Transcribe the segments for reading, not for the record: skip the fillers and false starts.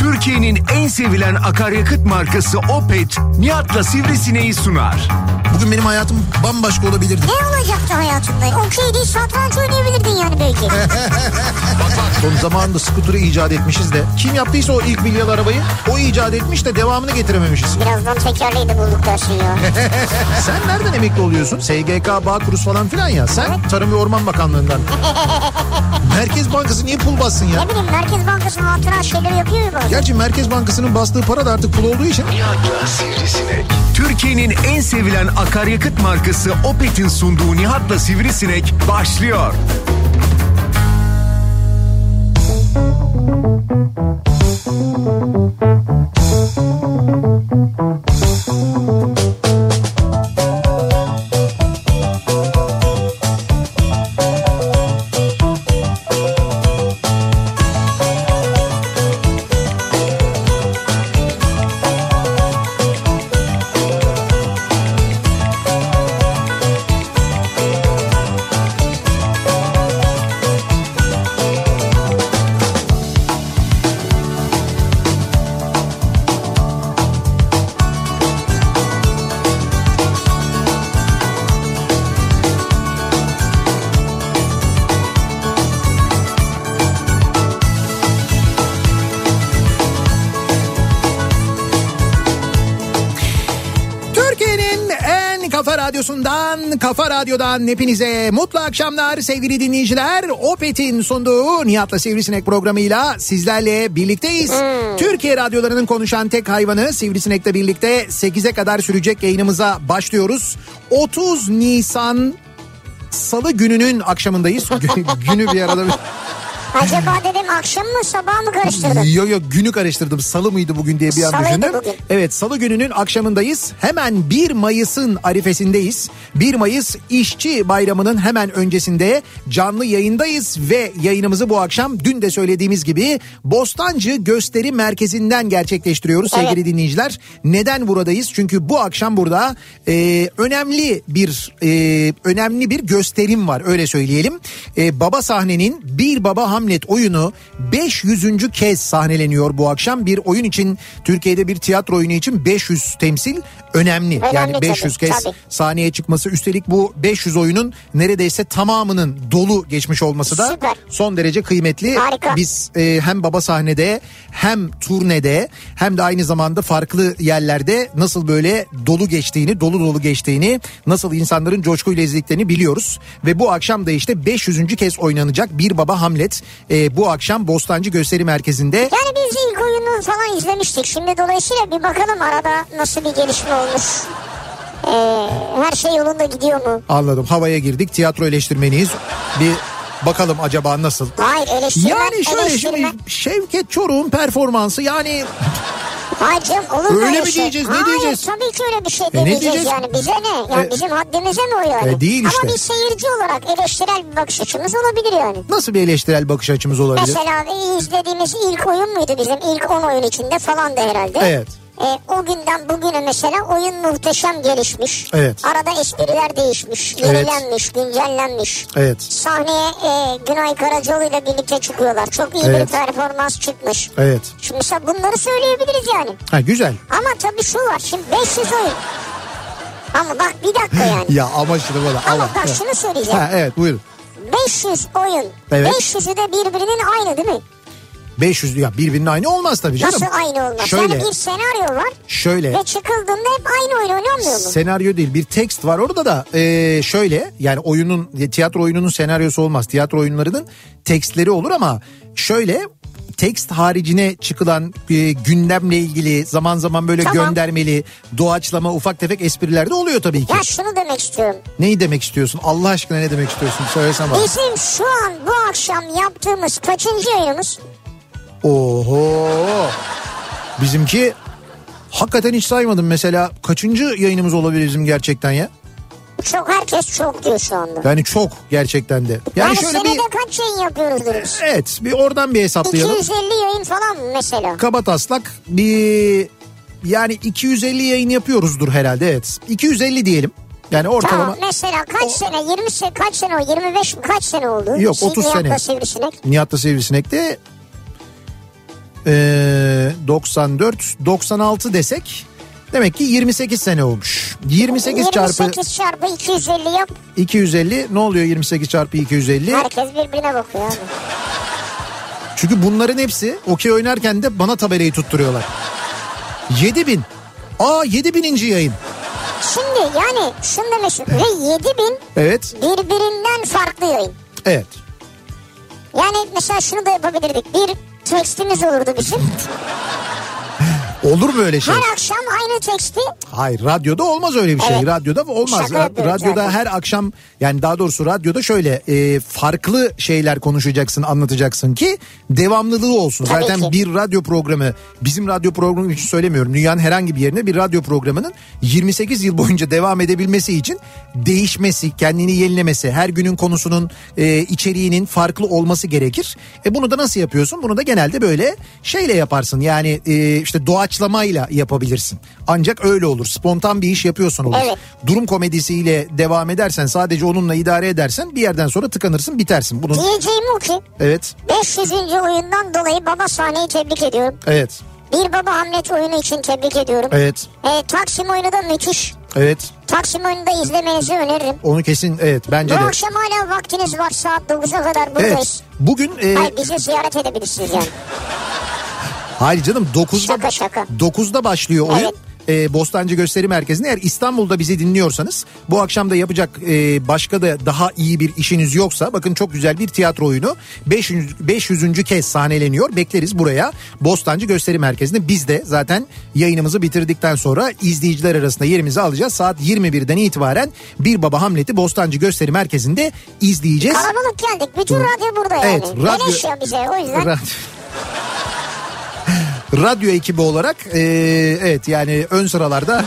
Türkiye'nin en sevilen akaryakıt markası Opet, Nihat'la Sivrisineği sunar. Bugün benim hayatım bambaşka olabilirdi. Ne olacaktı hayatında? Okey değil, satranç oynayabilirdin yani belki. Son zamanında skuturu icat etmişiz de. Kim yaptıysa o ilk milyalı arabayı o icat etmiş de devamını getirememişiz. Birazdan tekerleği de bulduk dersin ya. Sen nereden emekli oluyorsun? SGK, Bağkur falan filan ya. Sen evet. Tarım ve Orman Bakanlığı'ndan. Merkez Bankası niye pul bassın ya? Ne bileyim, Merkez Bankası hatıra şeyleri yapıyor ya bazen. Gerçi Merkez Bankası'nın bastığı para da artık pul olduğu için. Nihat'la Sivrisinek. Türkiye'nin en sevilen akaryakıt markası Opet'in sunduğu Nihat'la Sivrisinek başlıyor. Kafa Radyo'dan hepinize mutlu akşamlar sevgili dinleyiciler. Opet'in sunduğu Nihat'la Sivrisinek programıyla sizlerle birlikteyiz. Türkiye radyolarının konuşan tek hayvanı Sivrisinek'le birlikte 8'e kadar sürecek yayınımıza başlıyoruz. 30 Nisan Salı gününün akşamındayız. Günü bir arada... Acaba dedim akşam mı sabah mı karıştırdın? Yok günü karıştırdım. Salı mıydı bugün diye bir an düşündüm. Bugün. Evet, Salı gününün akşamındayız. Hemen 1 Mayıs'ın arifesindeyiz. 1 Mayıs İşçi Bayramı'nın hemen öncesinde canlı yayındayız ve yayınımızı bu akşam dün de söylediğimiz gibi Bostancı Gösteri Merkezi'nden gerçekleştiriyoruz sevgili dinleyiciler. Neden buradayız? Çünkü bu akşam burada önemli bir gösterim var, öyle söyleyelim. Baba Sahne'nin Bir Baba Hamlet oyunu 500. kez sahneleniyor bu akşam. Bir oyun için, Türkiye'de bir tiyatro oyunu için 500 temsil önemli. Yani 500 tabii, kez sahneye çıkması, üstelik bu 500 oyunun neredeyse tamamının dolu geçmiş olması da süper. Son derece kıymetli. Harika. Biz hem Baba Sahne'de hem turnede hem de aynı zamanda farklı yerlerde nasıl böyle dolu geçtiğini, nasıl insanların coşkuyla izlediklerini biliyoruz. Ve bu akşam da işte 500. kez oynanacak Bir Baba Hamlet bu akşam Bostancı Gösteri Merkezi'nde. Yani biz ilk oyunu falan izlemiştik. Şimdi dolayısıyla bir bakalım arada nasıl bir gelişme olmuş. Her şey yolunda gidiyor mu? Anladım. Havaya girdik. Tiyatro eleştirmeniyiz. Bir bakalım acaba nasıl? Hayır, yani şöyle şimdi Şevket Çoruh'un performansı yani... Hayır canım, olur mu öyle mi şey? diyeceğiz? Ne diyeceğiz? Tabii ki öyle bir şey demeyeceğiz yani. Bize ne? Yani bizim haddimize mi o yani? Değil işte. Ama bir seyirci olarak eleştirel bir bakış açımız olabilir yani. Nasıl bir eleştirel bakış açımız olabilir? Mesela izlediğimiz ilk oyun muydu bizim? İlk 10 oyun içinde falan da herhalde. Evet. O günden bugüne mesela oyun muhteşem gelişmiş. Evet. Arada espriler değişmiş, yenilenmiş, güncellenmiş. Evet. Sahneye Günay Karacaoğlu ile birlikte çıkıyorlar. Çok iyi bir performans çıkmış. Evet. Şimdi mesela bunları söyleyebiliriz yani. Ha, güzel. Ama tabii şu var, şimdi 500 oyun. Ama bak bir dakika yani. Ya ama şimdi bana. Ama bak şunu söyleyeceğim. Ha, evet, buyurun. 500 oyun. Evet. 500'ü de birbirinin aynı değil mi? 500 ya birbirinin aynı olmaz tabii canım. Nasıl aynı olmaz? Şöyle, yani bir senaryo var. Şöyle. Ve çıkıldığında hep aynı oyun oynanmıyor mu? Senaryo değil, bir tekst var orada da şöyle, yani tiyatro oyununun senaryosu olmaz. Tiyatro oyunlarının tekstleri olur ama şöyle, tekst haricine çıkılan gündemle ilgili zaman zaman böyle göndermeli, doğaçlama, ufak tefek espriler de oluyor tabii ki. Ya şunu demek istiyorum. Neyi demek istiyorsun? Allah aşkına ne demek istiyorsun? Söylesene bana. Bizim şu an bu akşam yaptığımız kaçıncı yayınımız? Oho. Bizimki hakikaten hiç saymadım mesela. Kaçıncı yayınımız olabilir bizim gerçekten ya? Çok, herkes çok diyor şu anda. Yani çok gerçekten de. Yani şöyle senede kaç yayın yapıyoruzdur biz? Evet, bir oradan bir hesaplayalım. 250 yayın falan mı mesela? Kabataslak bir, yani 250 yayın yapıyoruzdur herhalde, evet. 250 diyelim. Yani ortalama. Tamam, mesela kaç sene, 20 sene, kaç sene o, 25 mi, kaç sene oldu? Yok, 30 sene. Nihat'la Sivrisinek. Nihat'la Sivrisinek'te 94, 96 desek demek ki 28 sene olmuş. 28 çarpı 250 yap. 250 ne oluyor 28 çarpı 250? Herkes birbirine bakıyor abi. Çünkü bunların hepsi okey oynarken de bana tabelayı tutturuyorlar. 7000. 7000. yayın. Şimdi yani şunu demişim ve 7000 evet. birbirinden farklı yayın. Evet. Yani mesela şunu da yapabilirdik. Bir tekstimiz olurdu bizim. Olur mu öyle şey? Her akşam aynı teksti. Hayır, radyoda olmaz öyle bir şey. Evet. Radyoda olmaz. Radyoda zaten. Her akşam, yani daha doğrusu radyoda şöyle farklı şeyler konuşacaksın, anlatacaksın ki devamlılığı olsun. Tabii zaten ki. Bir radyo programı, bizim radyo programı için söylemiyorum. Dünyanın herhangi bir yerine bir radyo programının 28 yıl boyunca devam edebilmesi için değişmesi, kendini yenilemesi, her günün konusunun içeriğinin farklı olması gerekir. Bunu da nasıl yapıyorsun? Bunu da genelde böyle şeyle yaparsın. Yani işte doğaçlamayla yapabilirsin. Ancak öyle olur. Spontan bir iş yapıyorsan olur. Evet. Durum komedisiyle devam edersen, sadece onunla idare edersen bir yerden sonra tıkanırsın, bitersin. Diyeceğim o ki. Evet. 500. oyundan dolayı Baba Sahne'yi tebrik ediyorum. Evet. Bir Baba Hamlet oyunu için tebrik ediyorum. Evet. Taksim oyunu da müthiş. Evet. Taksim oyunu da izlemenizi öneririm. Onu kesin, evet, bence Bu de. akşam hala vaktiniz var, saat 9'a kadar buradayız. Evet. Bugün Hayır, bizi ziyaret edebilirsiniz yani. hayır canım, 9'da Şaka. 9'da başlıyor oyun. Evet. Bostancı Gösteri Merkezi'nde. Eğer İstanbul'da bizi dinliyorsanız, bu akşam da yapacak başka da daha iyi bir işiniz yoksa, bakın çok güzel bir tiyatro oyunu 500. kez sahneleniyor. Bekleriz buraya, Bostancı Gösteri Merkezi'nde. Biz de zaten yayınımızı bitirdikten sonra izleyiciler arasında yerimizi alacağız. Saat 21'den itibaren Bir Baba Hamlet'i Bostancı Gösteri Merkezi'nde izleyeceğiz. Kalabalık geldik. Bütün radyo burada yani. Evet, Beleş ya bize, o yüzden. Radyo ekibi olarak evet, yani ön sıralarda,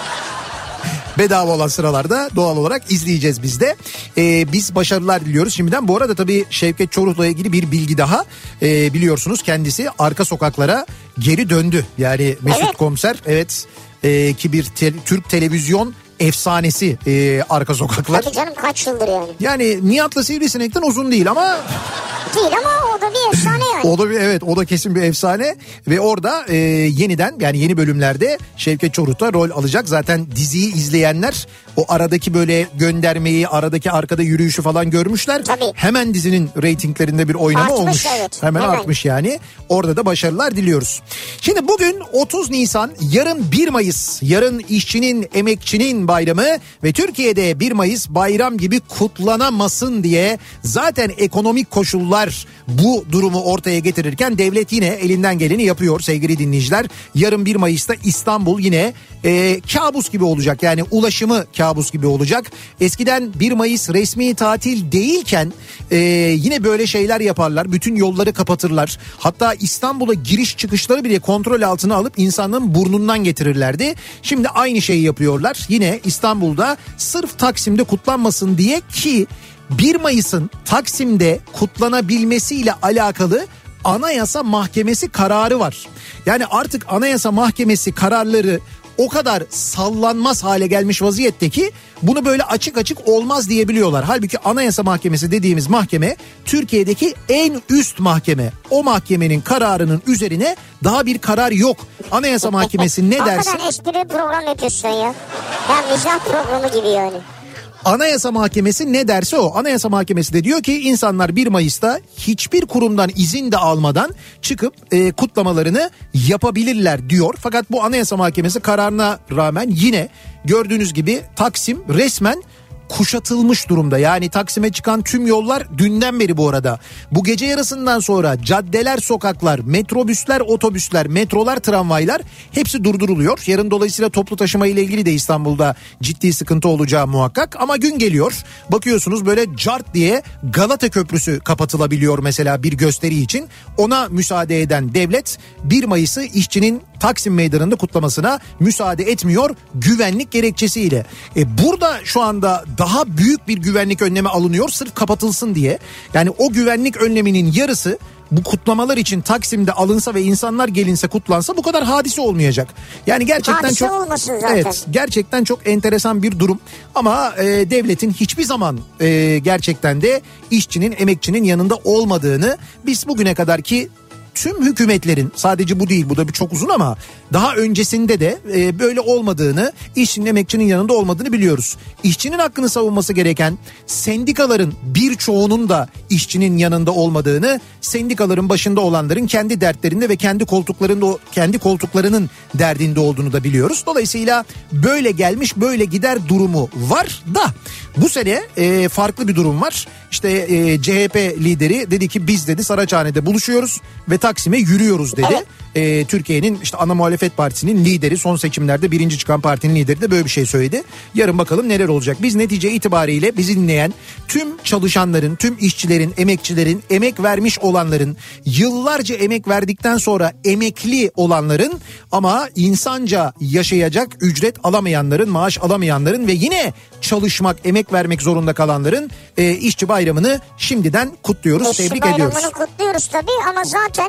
bedava olan sıralarda doğal olarak izleyeceğiz biz de. Biz başarılar diliyoruz şimdiden. Bu arada tabii Şevket Çoruh'la ilgili bir bilgi daha. Biliyorsunuz kendisi arka sokaklara geri döndü. Yani Mesut Evet. Komiser, evet, ki bir Türk televizyon efsanesi arka sokaklar. Tabii canım, kaç yıldır yani. Yani Nihat'la Sivrisinek'ten uzun değil ama... Değil ama o da bir efsane yani. O da bir, evet, o da kesin bir efsane ve orada yeniden, yani yeni bölümlerde Şevket Çoruh'ta rol alacak. Zaten diziyi izleyenler o aradaki böyle göndermeyi, aradaki arkada yürüyüşü falan görmüşler. Tabii. Hemen dizinin reytinglerinde bir oynama Artmış, olmuş. evet. Hemen Hemen. artmış yani. Orada da başarılar diliyoruz. Şimdi bugün 30 Nisan, yarın 1 Mayıs. Yarın işçinin, emekçinin bayramı ve Türkiye'de 1 Mayıs bayram gibi kutlanamasın diye zaten ekonomik koşullar bu durumu ortaya getirirken devlet yine elinden geleni yapıyor sevgili dinleyiciler. Yarın 1 Mayıs'ta İstanbul yine kabus gibi olacak, yani ulaşımı kabus gibi olacak. Eskiden 1 Mayıs resmi tatil değilken yine böyle şeyler yaparlar, bütün yolları kapatırlar. Hatta İstanbul'a giriş çıkışları bile kontrol altına alıp insanların burnundan getirirlerdi. Şimdi aynı şeyi yapıyorlar yine İstanbul'da, sırf Taksim'de kutlanmasın diye, ki 1 Mayıs'ın Taksim'de kutlanabilmesiyle alakalı Anayasa Mahkemesi kararı var. Yani artık Anayasa Mahkemesi kararları o kadar sallanmaz hale gelmiş vaziyette ki bunu böyle açık açık olmaz diyebiliyorlar. Halbuki Anayasa Mahkemesi dediğimiz mahkeme Türkiye'deki en üst mahkeme. O mahkemenin kararının üzerine daha bir karar yok. Anayasa Mahkemesi ne derse... Hakikaten espri program yapıyorsun ya. Ya mizah programı gibi yani. Anayasa Mahkemesi ne derse o. Anayasa Mahkemesi de diyor ki insanlar 1 Mayıs'ta hiçbir kurumdan izin de almadan çıkıp kutlamalarını yapabilirler diyor. Fakat bu Anayasa Mahkemesi kararına rağmen yine gördüğünüz gibi Taksim resmen kuşatılmış durumda. Yani Taksim'e çıkan tüm yollar dünden beri bu arada. Bu gece yarısından sonra caddeler, sokaklar, metrobüsler, otobüsler, metrolar, tramvaylar hepsi durduruluyor. Yarın dolayısıyla toplu taşıma ile ilgili de İstanbul'da ciddi sıkıntı olacağı muhakkak. Ama gün geliyor, bakıyorsunuz böyle cart diye Galata Köprüsü kapatılabiliyor mesela bir gösteri için. Ona müsaade eden devlet 1 Mayıs'ı işçinin Taksim Meydanı'nda kutlamasına müsaade etmiyor güvenlik gerekçesiyle. Burada şu anda daha büyük bir güvenlik önlemi alınıyor sırf kapatılsın diye. Yani o güvenlik önleminin yarısı bu kutlamalar için Taksim'de alınsa ve insanlar gelinse, kutlansa bu kadar hadise olmayacak. Yani gerçekten hadise çok, olmasın zaten. evet, gerçekten çok enteresan bir durum. Ama devletin hiçbir zaman gerçekten de işçinin, emekçinin yanında olmadığını biz bugüne kadarki tüm hükümetlerin, sadece bu değil, bu da bir çok uzun ama daha öncesinde de böyle olmadığını, işçinin emekçinin yanında olmadığını biliyoruz. İşçinin hakkını savunması gereken sendikaların birçoğunun da işçinin yanında olmadığını, sendikaların başında olanların kendi dertlerinde ve kendi koltuklarının derdinde olduğunu da biliyoruz. Dolayısıyla böyle gelmiş böyle gider durumu var da bu sene farklı bir durum var. İşte CHP lideri dedi ki biz dedi Saraçhane'de buluşuyoruz ve Taksim'e yürüyoruz dedi. Evet. Türkiye'nin işte ana muhalefet partisinin lideri, son seçimlerde birinci çıkan partinin lideri de böyle bir şey söyledi. Yarın bakalım neler olacak. Biz netice itibariyle bizi dinleyen tüm çalışanların, tüm işçilerin, emekçilerin, emek vermiş olanların, yıllarca emek verdikten sonra emekli olanların ama insanca yaşayacak ücret alamayanların, maaş alamayanların ve yine çalışmak, emek vermek zorunda kalanların işçi bayramını şimdiden kutluyoruz, tebrik ediyoruz. İşçi bayramını kutluyoruz tabii ama zaten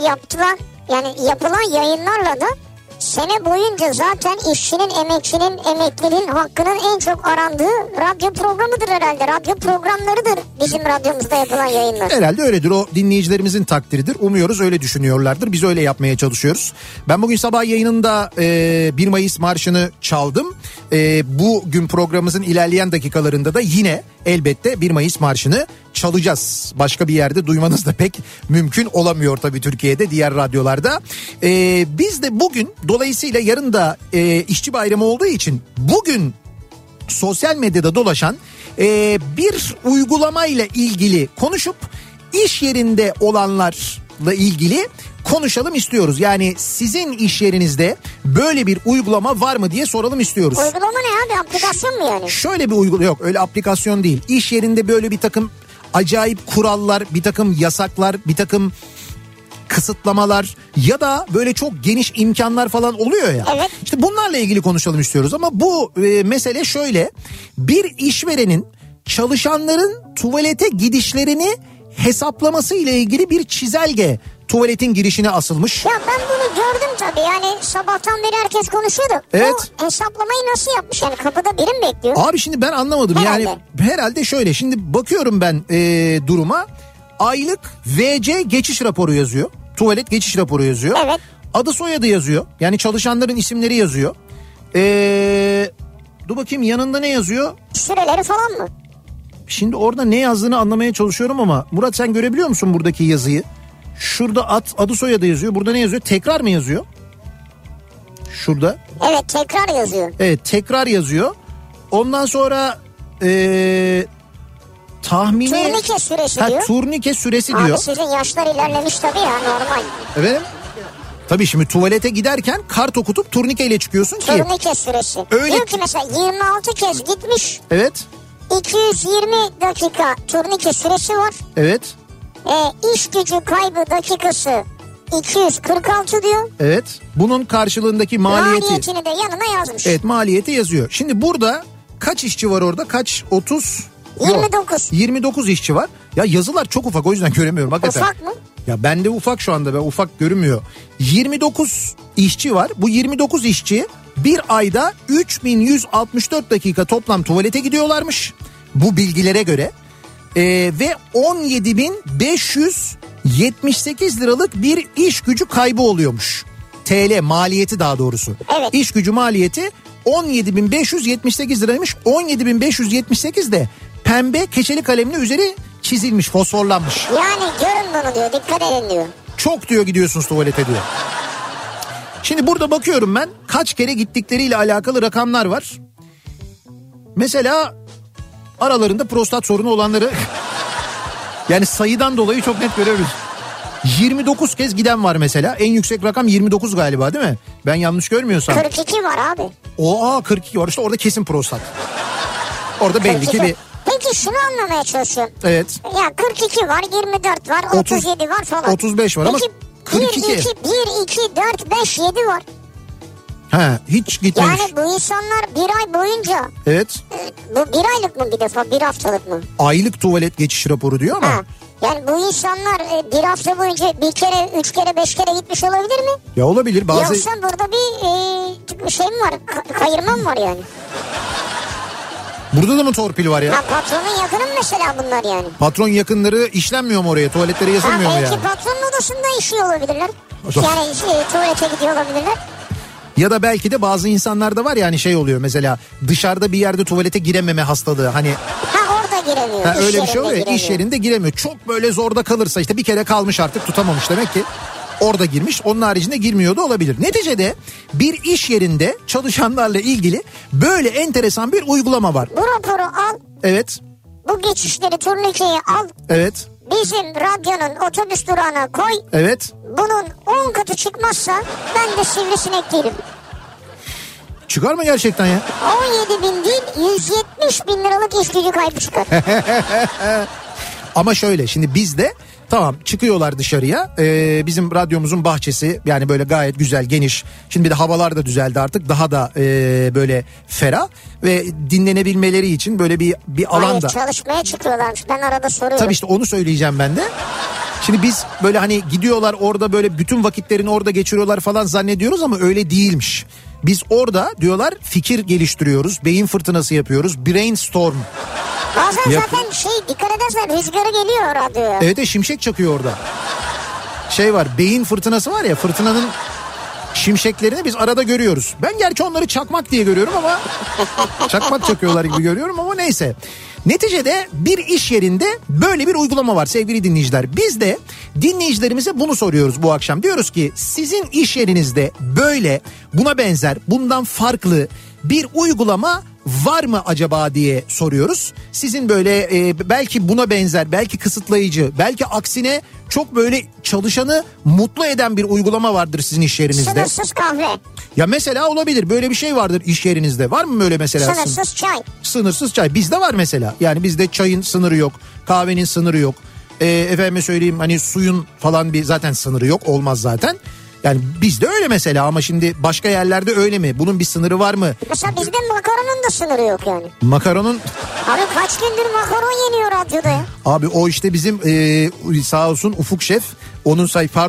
yapılan yayınlarla da sene boyunca zaten işçinin, emekçinin, emeklinin hakkının en çok arandığı radyo programıdır herhalde. Radyo programlarıdır bizim radyomuzda yapılan yayınlar. Herhalde öyledir. O dinleyicilerimizin takdiridir. Umuyoruz öyle düşünüyorlardır. Biz öyle yapmaya çalışıyoruz. Ben bugün sabah yayınında 1 Mayıs marşını çaldım. Bugün programımızın ilerleyen dakikalarında da yine elbette 1 Mayıs marşını çalacağız. Başka bir yerde duymanız da pek mümkün olamıyor tabii Türkiye'de, diğer radyolarda. Biz de bugün, dolayısıyla yarın da işçi bayramı olduğu için bugün sosyal medyada dolaşan bir uygulamayla ilgili konuşup iş yerinde olanlarla ilgili konuşalım istiyoruz. Yani sizin iş yerinizde böyle bir uygulama var mı diye soralım istiyoruz. Uygulama ne abi, aplikasyon mu yani? Şöyle bir uygulama yok, öyle aplikasyon değil. İş yerinde böyle bir takım acayip kurallar, bir takım yasaklar, bir takım kısıtlamalar ya da böyle çok geniş imkanlar falan oluyor ya. Evet. İşte bunlarla ilgili konuşalım istiyoruz ama bu mesele şöyle: bir işverenin çalışanların tuvalete gidişlerini hesaplaması ile ilgili bir çizelge tuvaletin girişine asılmış. Ya ben bunu gördüm tabii, yani sabahtan beri herkes konuşuyordu. Evet. Bu hesaplamayı nasıl yapmış, yani kapıda biri mi bekliyor? Abi şimdi ben anlamadım. Herhalde. Yani herhalde şöyle, şimdi bakıyorum ben duruma, aylık VC geçiş raporu yazıyor. Tuvalet geçiş raporu yazıyor. Evet. Adı soyadı yazıyor. Yani çalışanların isimleri yazıyor. Dur bakayım yanında ne yazıyor? Süreleri falan mı? Şimdi orada ne yazdığını anlamaya çalışıyorum ama Murat, sen görebiliyor musun buradaki yazıyı? Şurada adı soyadı yazıyor. Burada ne yazıyor? Tekrar mı yazıyor? Şurada. Evet, tekrar yazıyor. Evet, tekrar yazıyor. Ondan sonra tahmini... Turnike süresi diyor. Turnike süresi abi diyor. Abi sizin yaşlar ilerlemiş tabii ya, normal. Evet. Tabii şimdi tuvalete giderken kart okutup turnikeyle çıkıyorsun ki. Turnike süresi. Öyle. Diyor ki mesela 26 kez gitmiş. Evet. 220 dakika turnike süresi var. Evet. İş gücü kaybı dakikası 246 diyor. Evet. Bunun karşılığındaki maliyetini de yanına yazmış. Evet, maliyeti yazıyor. Şimdi burada kaç işçi var orada? Kaç? 30? 29. 29 işçi var. Ya yazılar çok ufak, o yüzden göremiyorum hakikaten. Ufak mı? Ya bende ufak şu anda, ufak görünmüyor. 29 işçi var. Bu 29 işçi bir ayda 3164 dakika toplam tuvalete gidiyorlarmış. Bu bilgilere göre. Ve 17.578 liralık bir iş gücü kaybı oluyormuş. TL maliyeti, daha doğrusu. Evet. İş gücü maliyeti 17.578 liraymış. 17.578 de pembe keçeli kalemle üzeri çizilmiş, fosforlanmış. Yani görün bunu diyor, dikkat edin diyor. Çok diyor gidiyorsunuz tuvalete diyor. Şimdi burada bakıyorum ben, kaç kere gittikleriyle alakalı rakamlar var. Mesela aralarında prostat sorunu olanları yani sayıdan dolayı çok net görebiliriz. 29 kez giden var mesela. En yüksek rakam 29 galiba, değil mi? Ben yanlış görmüyorsam. 42 var abi. 42 var işte, orada kesin prostat. Orada belli 42. ki bir... Peki şunu anlamaya çalışıyorum. Evet. Ya 42 var, 24 var, 37 var falan. 35 var. Peki, ama 42. 1, 2, 4, 5, 7 var. He, hiç gitmemiş. Yani bu insanlar bir ay boyunca. Evet. Bu bir aylık mı bir defa, bir haftalık mı? Aylık tuvalet geçiş raporu diyor ama. Ha. Yani bu insanlar bir hafta boyunca bir kere, 3 kere, 5 kere gitmiş olabilir mi? Ya olabilir. Yoksa burada bir şey mi var? Kayırma mı var yani? Burada da mı torpil var ya? Ha, patronun yakını mı mesela bunlar yani? Patron yakınları işlenmiyor mu oraya? Tuvaletlere yazılmıyor mu yani? Belki patronun odasında işiyor olabilirler. Yani tuvalete gidiyor olabilirler. Ya da belki de bazı insanlarda var ya hani şey oluyor mesela dışarıda bir yerde tuvalete girememe hastalığı hani. Orada giremiyor. Öyle bir şey oluyor ya, iş yerinde giremiyor. Çok böyle zorda kalırsa işte bir kere kalmış artık tutamamış demek ki. Orada girmiş, onun haricinde girmiyordu olabilir. Neticede bir iş yerinde çalışanlarla ilgili böyle enteresan bir uygulama var. Bu raporu al. Evet. Bu geçişleri, turnikeyi al. Evet. Bizim radyonun otobüs durağına koy. Evet. Bunun 10 katı çıkmazsa ben de sivrisinek değilim. Çıkar mı gerçekten ya? 17 bin değil 170 bin liralık iş gücü kaybı çıkar. Ama şöyle şimdi bizde tamam çıkıyorlar dışarıya bizim radyomuzun bahçesi yani böyle gayet güzel geniş. Şimdi bir de havalar da düzeldi artık daha da böyle ferah ve dinlenebilmeleri için böyle bir alanda. Hayır çalışmaya çıkıyorlarmış ben arada soruyorum. Tabii işte onu söyleyeceğim ben de. Şimdi biz böyle hani gidiyorlar orada böyle bütün vakitlerini orada geçiriyorlar falan zannediyoruz ama öyle değilmiş. Biz orada diyorlar fikir geliştiriyoruz, beyin fırtınası yapıyoruz, brainstorm. Bazen zaten dikkat edersen rüzgarı geliyor radyoya. Evet şimşek çakıyor orada. Şey var beyin fırtınası var ya fırtınanın şimşeklerini biz arada görüyoruz. Ben gerçi onları çakmak diye görüyorum ama çakmak çakıyorlar gibi görüyorum ama neyse. Neticede bir iş yerinde böyle bir uygulama var sevgili dinleyiciler. Biz de dinleyicilerimize bunu soruyoruz bu akşam. Diyoruz ki sizin iş yerinizde böyle buna benzer bundan farklı bir uygulama var mı acaba diye soruyoruz. Sizin böyle belki buna benzer, belki kısıtlayıcı, belki aksine çok böyle çalışanı mutlu eden bir uygulama vardır sizin iş yerinizde. Sınırsız kahve. Ya mesela olabilir böyle bir şey vardır iş yerinizde. Var mı böyle mesela? Sınırsız çay. Sınırsız çay. Bizde var mesela. Yani bizde çayın sınırı yok, kahvenin sınırı yok. Efendime söyleyeyim hani suyun falan bir zaten sınırı yok, olmaz zaten. Yani bizde öyle mesela ama şimdi başka yerlerde öyle mi? Bunun bir sınırı var mı? Mesela bizde makaronun da sınırı yok yani. Makaronun... Abi kaç gündür makaron yeniyor radyoda ya. Abi o işte bizim sağ olsun Ufuk Şef. Onun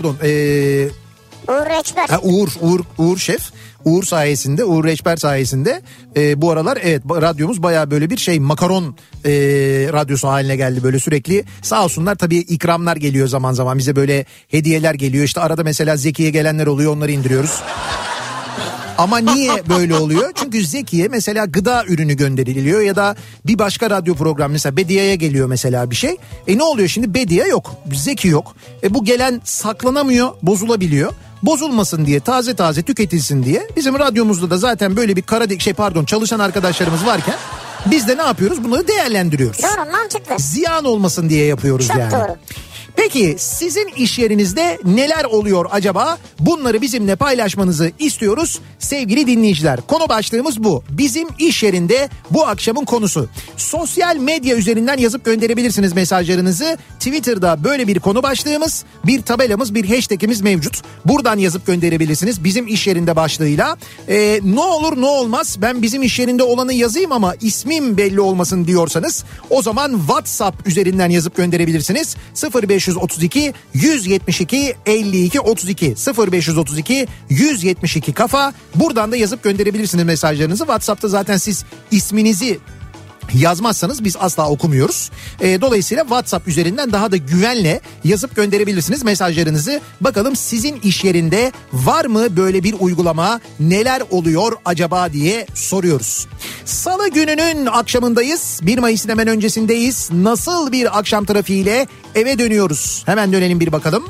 Uğur Reçber. Uğur Şef. Uğur Reçber sayesinde bu aralar evet radyomuz bayağı böyle bir makaron radyosu haline geldi böyle sürekli. Sağ olsunlar tabii ikramlar geliyor zaman zaman bize böyle hediyeler geliyor. İşte arada mesela Zeki'ye gelenler oluyor onları indiriyoruz. Ama niye böyle oluyor? Çünkü Zeki'ye mesela gıda ürünü gönderiliyor ya da bir başka radyo programı mesela Bediye'ye geliyor mesela bir şey. Ne oluyor şimdi? Bediye yok, Zeki yok. Bu gelen saklanamıyor, bozulabiliyor. Bozulmasın diye taze taze tüketilsin diye bizim radyomuzda da zaten böyle bir çalışan arkadaşlarımız varken biz de ne yapıyoruz? Bunları değerlendiriyoruz. Doğru, mantıklı. Ziyan olmasın diye yapıyoruz çok yani. Doğru. Peki sizin iş yerinizde neler oluyor acaba? Bunları bizimle paylaşmanızı istiyoruz sevgili dinleyiciler. Konu başlığımız bu. Bizim iş yerinde bu akşamın konusu. Sosyal medya üzerinden yazıp gönderebilirsiniz mesajlarınızı. Twitter'da böyle bir konu başlığımız, bir tabelamız, bir hashtagimiz mevcut. Buradan yazıp gönderebilirsiniz bizim iş yerinde başlığıyla. Ne olur ne olmaz ben bizim iş yerinde olanı yazayım ama ismim belli olmasın diyorsanız o zaman WhatsApp üzerinden yazıp gönderebilirsiniz. 0532 172 52 32 0532 172 kafa. Buradan da yazıp gönderebilirsiniz mesajlarınızı. WhatsApp'ta zaten siz isminizi yazmazsanız biz asla okumuyoruz. Dolayısıyla WhatsApp üzerinden daha da güvenle yazıp gönderebilirsiniz mesajlarınızı. Bakalım sizin iş yerinde var mı böyle bir uygulama? Neler oluyor acaba diye soruyoruz. Salı gününün akşamındayız. 1 Mayıs'ın hemen öncesindeyiz. Nasıl bir akşam trafiğiyle eve dönüyoruz? Hemen dönelim bir bakalım.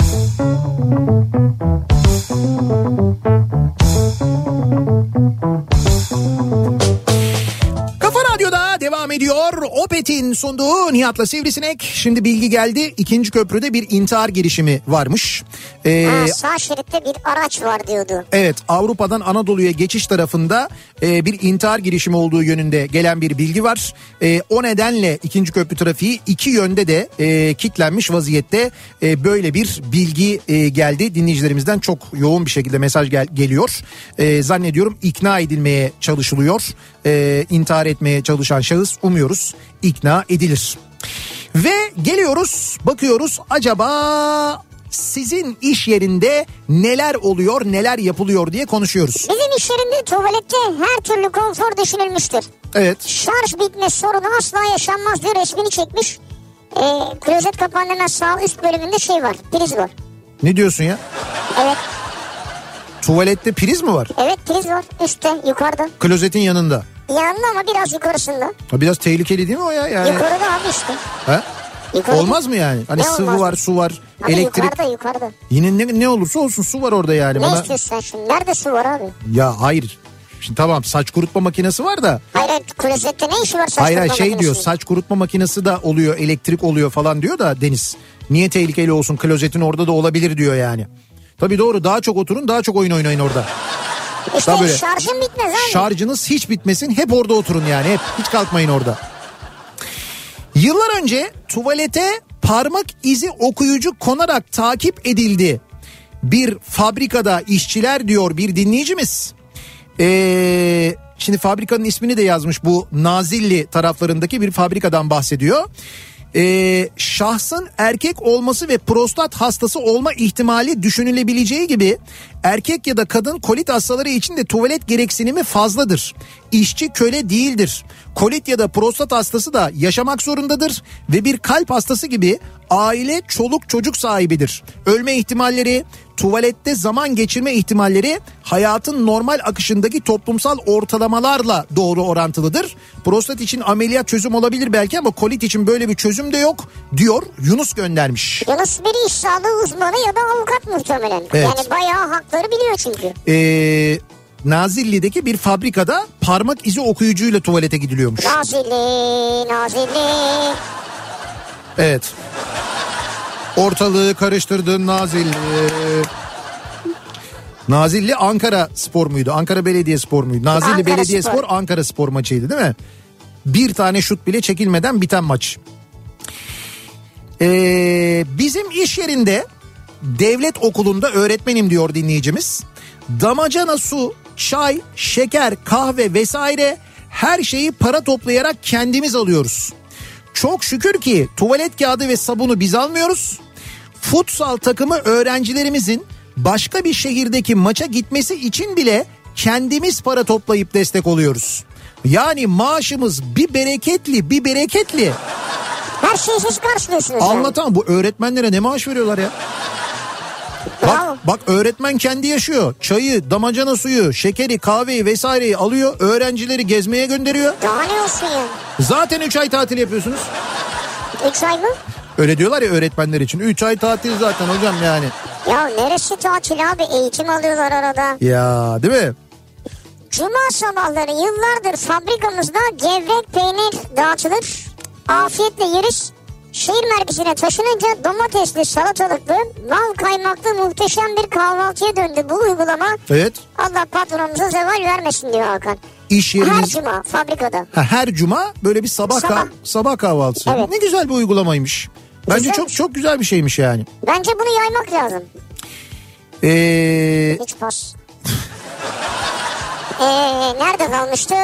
Radyo'da devam ediyor. Opet'in sunduğu Nihat'la Sivrisinek. Şimdi bilgi geldi. 2. köprüde bir intihar girişimi varmış. Sağ şeritte bir araç var diyordu. Evet, Avrupa'dan Anadolu'ya geçiş tarafında bir intihar girişimi olduğu yönünde gelen bir bilgi var. O nedenle 2. köprü trafiği iki yönde de kilitlenmiş vaziyette. Böyle bir bilgi geldi. Dinleyicilerimizden çok yoğun bir şekilde mesaj geliyor. Zannediyorum ikna edilmeye çalışılıyor. İntihar etmeye çalışan şahıs umuyoruz ikna edilir. Ve geliyoruz bakıyoruz acaba sizin iş yerinde neler oluyor neler yapılıyor diye konuşuyoruz. Bizim iş yerinde tuvalette her türlü konfor düşünülmüştür. Evet. Şarj bitme sorunu asla yaşanmaz diyor, resmini çekmiş. Klozet kapağının hemen sağ üst bölümünde şey var, priz var. Ne diyorsun ya? Evet. Tuvalette priz mi var? Evet, priz var üstte, yukarıda. Klozetin yanında. Yanında ama biraz yukarısında. Ha, biraz tehlikeli değil mi o ya? Yani... Yukarıda abi işte. Ha? Yukarıda. Olmaz mı yani? Hani ne sıvı olmaz? var, su var, abi elektrik. Yukarıda. Yine ne olursa olsun su var orada yani. Ne istiyorsun sen şimdi? Nerede su var abi? Ya hayır. Şimdi tamam, saç kurutma makinesi var da. Hayır, klozette ne işi var saç hayır, kurutma makinesi? Hayır diyor, saç kurutma makinesi de oluyor, elektrik oluyor falan diyor da Deniz. Niye tehlikeli olsun, klozetin orada da olabilir diyor yani. Tabii doğru, daha çok oturun, daha çok oyun oynayın orada. İşte şarjın bitmez abi. Şarjınız hiç bitmesin, hep orada oturun yani, hep hiç kalkmayın orada. Yıllar önce tuvalete parmak izi okuyucu konarak takip edildi bir fabrikada işçiler diyor bir dinleyicimiz. Şimdi fabrikanın ismini de yazmış, bu Nazilli taraflarındaki bir fabrikadan bahsediyor. Şahsın erkek olması ve prostat hastası olma ihtimali düşünülebileceği gibi erkek ya da kadın kolit hastaları için de tuvalet gereksinimi fazladır. İşçi köle değildir. Kolit ya da prostat hastası da yaşamak zorundadır ve bir kalp hastası gibi aile, çoluk çocuk sahibidir. Ölme ihtimalleri, tuvalette zaman geçirme ihtimalleri hayatın normal akışındaki toplumsal ortalamalarla doğru orantılıdır. Prostat için ameliyat çözüm olabilir belki ama kolit için böyle bir çözüm de yok diyor, Yunus göndermiş. Yunus bir iş sağlığı uzmanı ya da avukat muhtemelen. Evet. Yani bayağı hakları biliyor çünkü. Nazilli'deki bir fabrikada parmak izi okuyucuyla tuvalete gidiliyormuş. Nazilli. Evet. Ortalığı karıştırdın Nazilli. Nazilli Ankara Spor muydu? Ankara Belediyespor muydu? Nazilli Ankara Belediyespor Spor. Ankara Spor maçıydı değil mi? Bir tane şut bile çekilmeden biten maç. Bizim iş yerinde devlet okulunda öğretmenim diyor dinleyicimiz. Damacana su, çay, şeker, kahve vesaire her şeyi para toplayarak kendimiz alıyoruz. Çok şükür ki tuvalet kağıdı ve sabunu biz almıyoruz. Futsal takımı öğrencilerimizin başka bir şehirdeki maça gitmesi için bile kendimiz para toplayıp destek oluyoruz. Yani maaşımız bir bereketli. Her şeyi siz karşılıyorsunuz. Anlatamam, bu öğretmenlere ne maaş veriyorlar ya? Bak öğretmen kendi yaşıyor. Çayı, damacana suyu, şekeri, kahveyi vesaireyi alıyor. Öğrencileri gezmeye gönderiyor. Daha ne olsun ya? Zaten 3 ay tatil yapıyorsunuz. 3 ay mı? Öyle diyorlar ya öğretmenler için. 3 ay tatil zaten hocam yani. Ya neresi tatil abi? Eğitim alıyorlar arada. Ya değil mi? Cuma sabahları yıllardır fabrikamızda gevrek peynir dağıtılır. Afiyetle yeriz. Şehir merkezine taşınınca domatesli, salatalıklı, bal kaymaklı muhteşem bir kahvaltıya döndü bu uygulama. Evet. Allah patronumuza zeval vermesin diyor Hakan. İş yeriniz... Her cuma fabrikada. Her cuma böyle bir sabah kahvaltısı. Evet. Ne güzel bir uygulamaymış. Bence çok güzel bir şeymiş yani. Bence bunu yaymak lazım. Hiç pas. Nerede kalmıştı?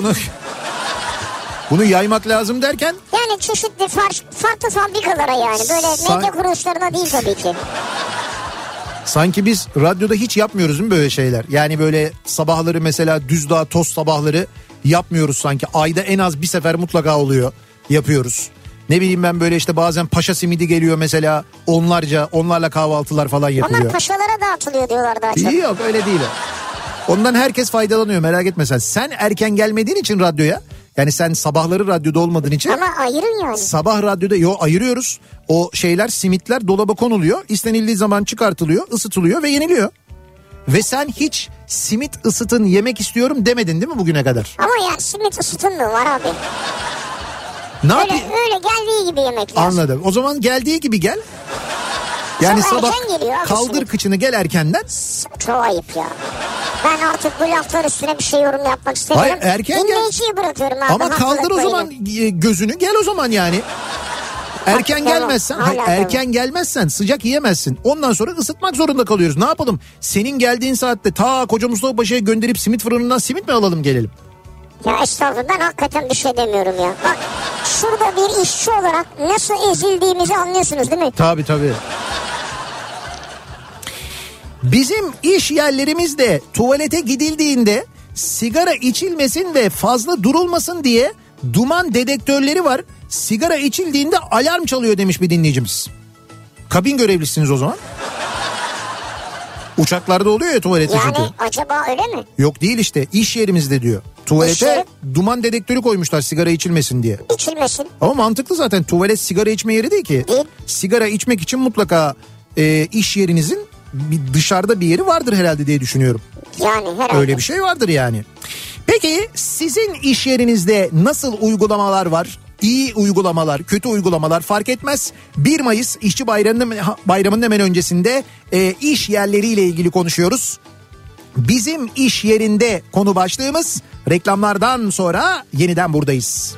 Bunu yaymak lazım derken? Yani çeşitli farklı fabrikalara yani. Böyle medya kuruluşlarına değil tabii ki. Sanki biz radyoda hiç yapmıyoruz değil mi böyle şeyler? Yani böyle sabahları mesela Düzdağ tost sabahları yapmıyoruz sanki. Ayda en az bir sefer mutlaka oluyor. Yapıyoruz. Ne bileyim ben böyle işte bazen paşa simidi geliyor mesela, onlarla kahvaltılar falan yapılıyor. Onlar paşalara dağıtılıyor diyorlar daha çok. Yok öyle değil. Ondan herkes faydalanıyor, merak etme sen. Sen erken gelmediğin için radyoya, yani sen sabahları radyoda olmadığın için. Ama ayırın yani. Sabah radyoda ayırıyoruz. O şeyler, simitler dolaba konuluyor. İstenildiği zaman çıkartılıyor, ısıtılıyor ve yeniliyor. Ve sen hiç simit ısıtın yemek istiyorum demedin değil mi bugüne kadar? Ama yani simit ısıtın mı var abi? Öyle geldiği gibi yemek lazım. Anladım. O zaman geldiği gibi gel. Yani sabah kaldır kıçını, gel erkenden. Çok ayıp ya. Ben artık bu laflar üstüne bir şey yorum yapmak istemiyorum. Hayır, erken dinleyiciyi bırakıyorum abi. Ama kaldır o zaman gözünü, gel o zaman yani. Erken gelmezsen sıcak yiyemezsin. Ondan sonra ısıtmak zorunda kalıyoruz. Ne yapalım? Senin geldiğin saatte ta Koca Mustafa Paşa'ya gönderip simit fırınından simit mi alalım gelelim? Ya estağfurullah, ben hakikaten bir şey demiyorum ya. Bak şurada bir işçi olarak nasıl ezildiğimizi anlıyorsunuz değil mi? Tabii. Bizim iş yerlerimizde tuvalete gidildiğinde sigara içilmesin ve fazla durulmasın diye duman dedektörleri var. Sigara içildiğinde alarm çalıyor demiş bir dinleyicimiz. Kabin görevlisiniz o zaman. Uçaklarda oluyor ya tuvalette yani çünkü. Yani acaba öyle mi? Yok değil işte, iş yerimizde diyor. Tuvalete duman dedektörü koymuşlar sigara içilmesin diye. İçilmesin. Ama mantıklı zaten, tuvalet sigara içme yeri değil ki. Değil. Sigara içmek için mutlaka iş yerinizin bir dışarıda bir yeri vardır herhalde diye düşünüyorum. Yani herhalde. Öyle bir şey vardır yani. Peki sizin iş yerinizde nasıl uygulamalar var? İyi uygulamalar, kötü uygulamalar fark etmez. 1 Mayıs İşçi Bayramı'nın hemen öncesinde iş yerleriyle ilgili konuşuyoruz. Bizim iş yerinde konu başlığımız. Reklamlardan sonra yeniden buradayız.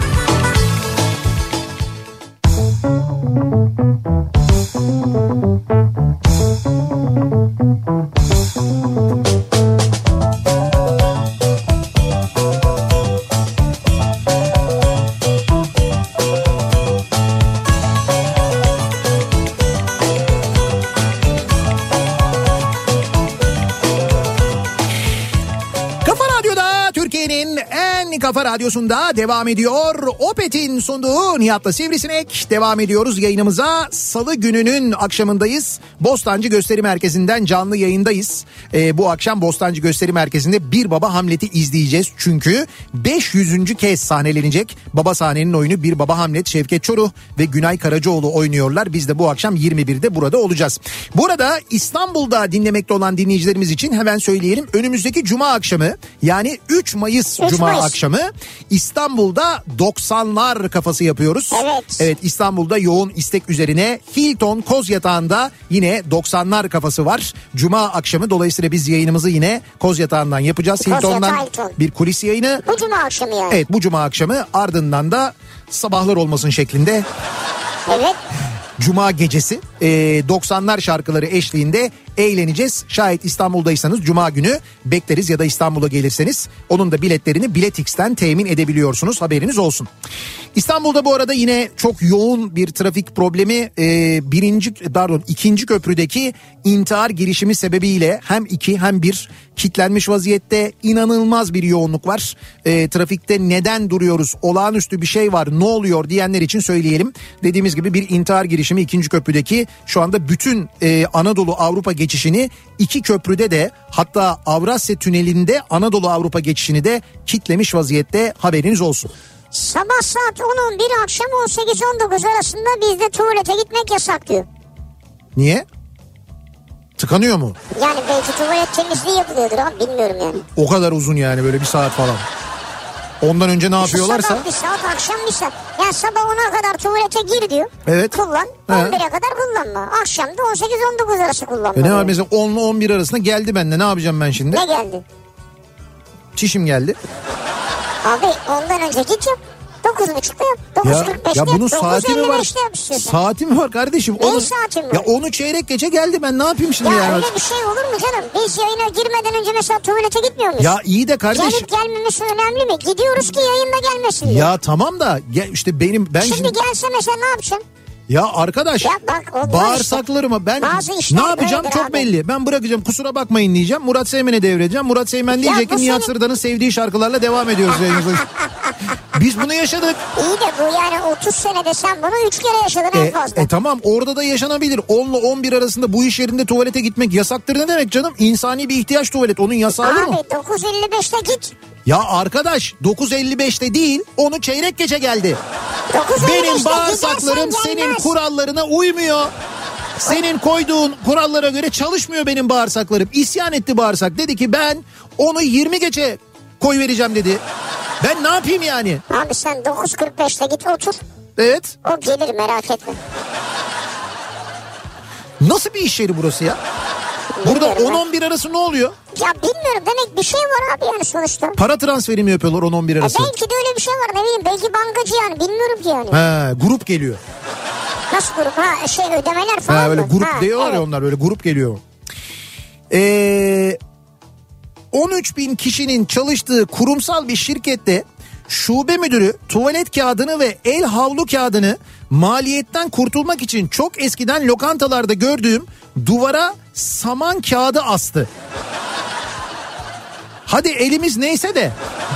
Kafa Radyosu'nda devam ediyor. Opet'in sunduğu Nihat'la Sivrisinek. Devam ediyoruz yayınımıza. Salı gününün akşamındayız. Bostancı Gösteri Merkezi'nden canlı yayındayız. Bu akşam Bostancı Gösteri Merkezi'nde Bir Baba Hamlet'i izleyeceğiz. Çünkü 500. kez sahnelenecek Baba sahnenin oyunu Bir Baba Hamlet. Şevket Çoruh ve Günay Karacaoğlu oynuyorlar. Biz de bu akşam 21'de burada olacağız. Burada İstanbul'da dinlemekte olan dinleyicilerimiz için hemen söyleyelim. Önümüzdeki Cuma akşamı, yani 3 Mayıs Cuma akşamı İstanbul'da 90'lar kafası yapıyoruz. Evet, İstanbul'da yoğun istek üzerine Hilton Kozyatağı'nda yine 90'lar kafası var. Cuma akşamı, dolayısıyla biz yayınımızı yine Kozyatağı'ndan yapacağız. Hilton'dan bir kulis yayını. Bu Cuma akşamı yani. Evet, bu Cuma akşamı, ardından da sabahlar olmasın şeklinde. Evet. Cuma gecesi 90'lar şarkıları eşliğinde eğleneceğiz. Şayet İstanbul'daysanız Cuma günü bekleriz, ya da İstanbul'a gelirseniz onun da biletlerini Biletix'ten temin edebiliyorsunuz, haberiniz olsun. İstanbul'da bu arada yine çok yoğun bir trafik problemi, ikinci köprüdeki intihar girişimi sebebiyle hem 2 hem 1 kilitlenmiş vaziyette. İnanılmaz bir yoğunluk var. Trafikte neden duruyoruz, olağanüstü bir şey var, ne oluyor diyenler için söyleyelim. Dediğimiz gibi bir intihar girişimi ikinci köprüdeki, şu anda bütün Anadolu Avrupa geçişini iki köprüde de, hatta Avrasya Tüneli'nde Anadolu Avrupa geçişini de kilitlemiş vaziyette, haberiniz olsun. Sabah saat 10-11, akşam 18-19 arasında bizde tuvalete gitmek yasak diyor. Niye? Tıkanıyor mu? Yani belki tuvalet temizliği yapılıyordur abi, bilmiyorum yani. O kadar uzun yani, böyle bir saat falan. Ondan önce ne yapıyorlarsa. Sabah bir saat, akşam bir saat. Yani sabah 10'a kadar tuvalete gir diyor. Evet. Kullan. 11'e kadar kullanma. Akşam da 18-19 arası kullanma. Ne var mesela 10 ile 11 arasında geldi bende, ne yapacağım ben şimdi? Ne geldi? Çişim geldi. Abi ondan önce git yap. 9.30'da yap. 9.45'te ya bunun yap. saati mi var? Saati mi var kardeşim? Ne saati mi var? Ya onu çeyrek geçe geldi, ben ne yapayım şimdi ya? Ya öyle bir şey olur mu canım? Biz yayına girmeden önce mesela tuvalete gitmiyor muyuz? Ya iyi de kardeşim. Gelip gelmemesi önemli mi? Gidiyoruz ki yayında gelmesin diye. Ya tamam da işte ben şimdi gelse mesela ne yapacağım? Ya arkadaş, ya bak, bağırsaklarıma işte, ben ne yapacağım çok abi belli. Ben bırakacağım, kusura bakmayın diyeceğim. Murat Seymen'e devredeceğim. Murat Seymen diyecek ki Nihat Sırdar'ın sevdiği şarkılarla devam ediyoruz. Biz bunu yaşadık. İyi de bu yani 30 senede sen bunu 3 kere yaşadın en fazla. Tamam, orada da yaşanabilir. 10 ile 11 arasında bu iş yerinde tuvalete gitmek yasaktır ne demek canım? İnsani bir ihtiyaç tuvalet. Onun yasağı mı? Abi 9.55'te git. Ya arkadaş 9.55'te değil, onu çeyrek geçe geldi. Benim bağırsaklarım senin kurallarına uymuyor. Senin koyduğun kurallara göre çalışmıyor benim bağırsaklarım. İsyan etti bağırsak. Dedi ki ben onu 20 geçe koyvereceğim dedi. Ben ne yapayım yani? Abi sen 9.45'te git otur. Evet. O gelir, merak etme. Nasıl bir iş yeri burası ya? Burada 10-11 arası ne oluyor? Ya bilmiyorum, demek bir şey var abi yani sonuçta. Para transferi mi yapıyorlar 10-11 arası? Belki de öyle bir şey var, ne bileyim, belki bankacı yani, bilmiyorum ki yani. Grup geliyor. Nasıl grup? Ödemeler falan mı? Öyle grup diyorlar evet. Ya onlar, böyle grup geliyor. 13.000 kişinin çalıştığı kurumsal bir şirkette şube müdürü tuvalet kağıdını ve el havlu kağıdını maliyetten kurtulmak için çok eskiden lokantalarda gördüğüm duvara saman kağıdı astı. Hadi elimiz neyse de.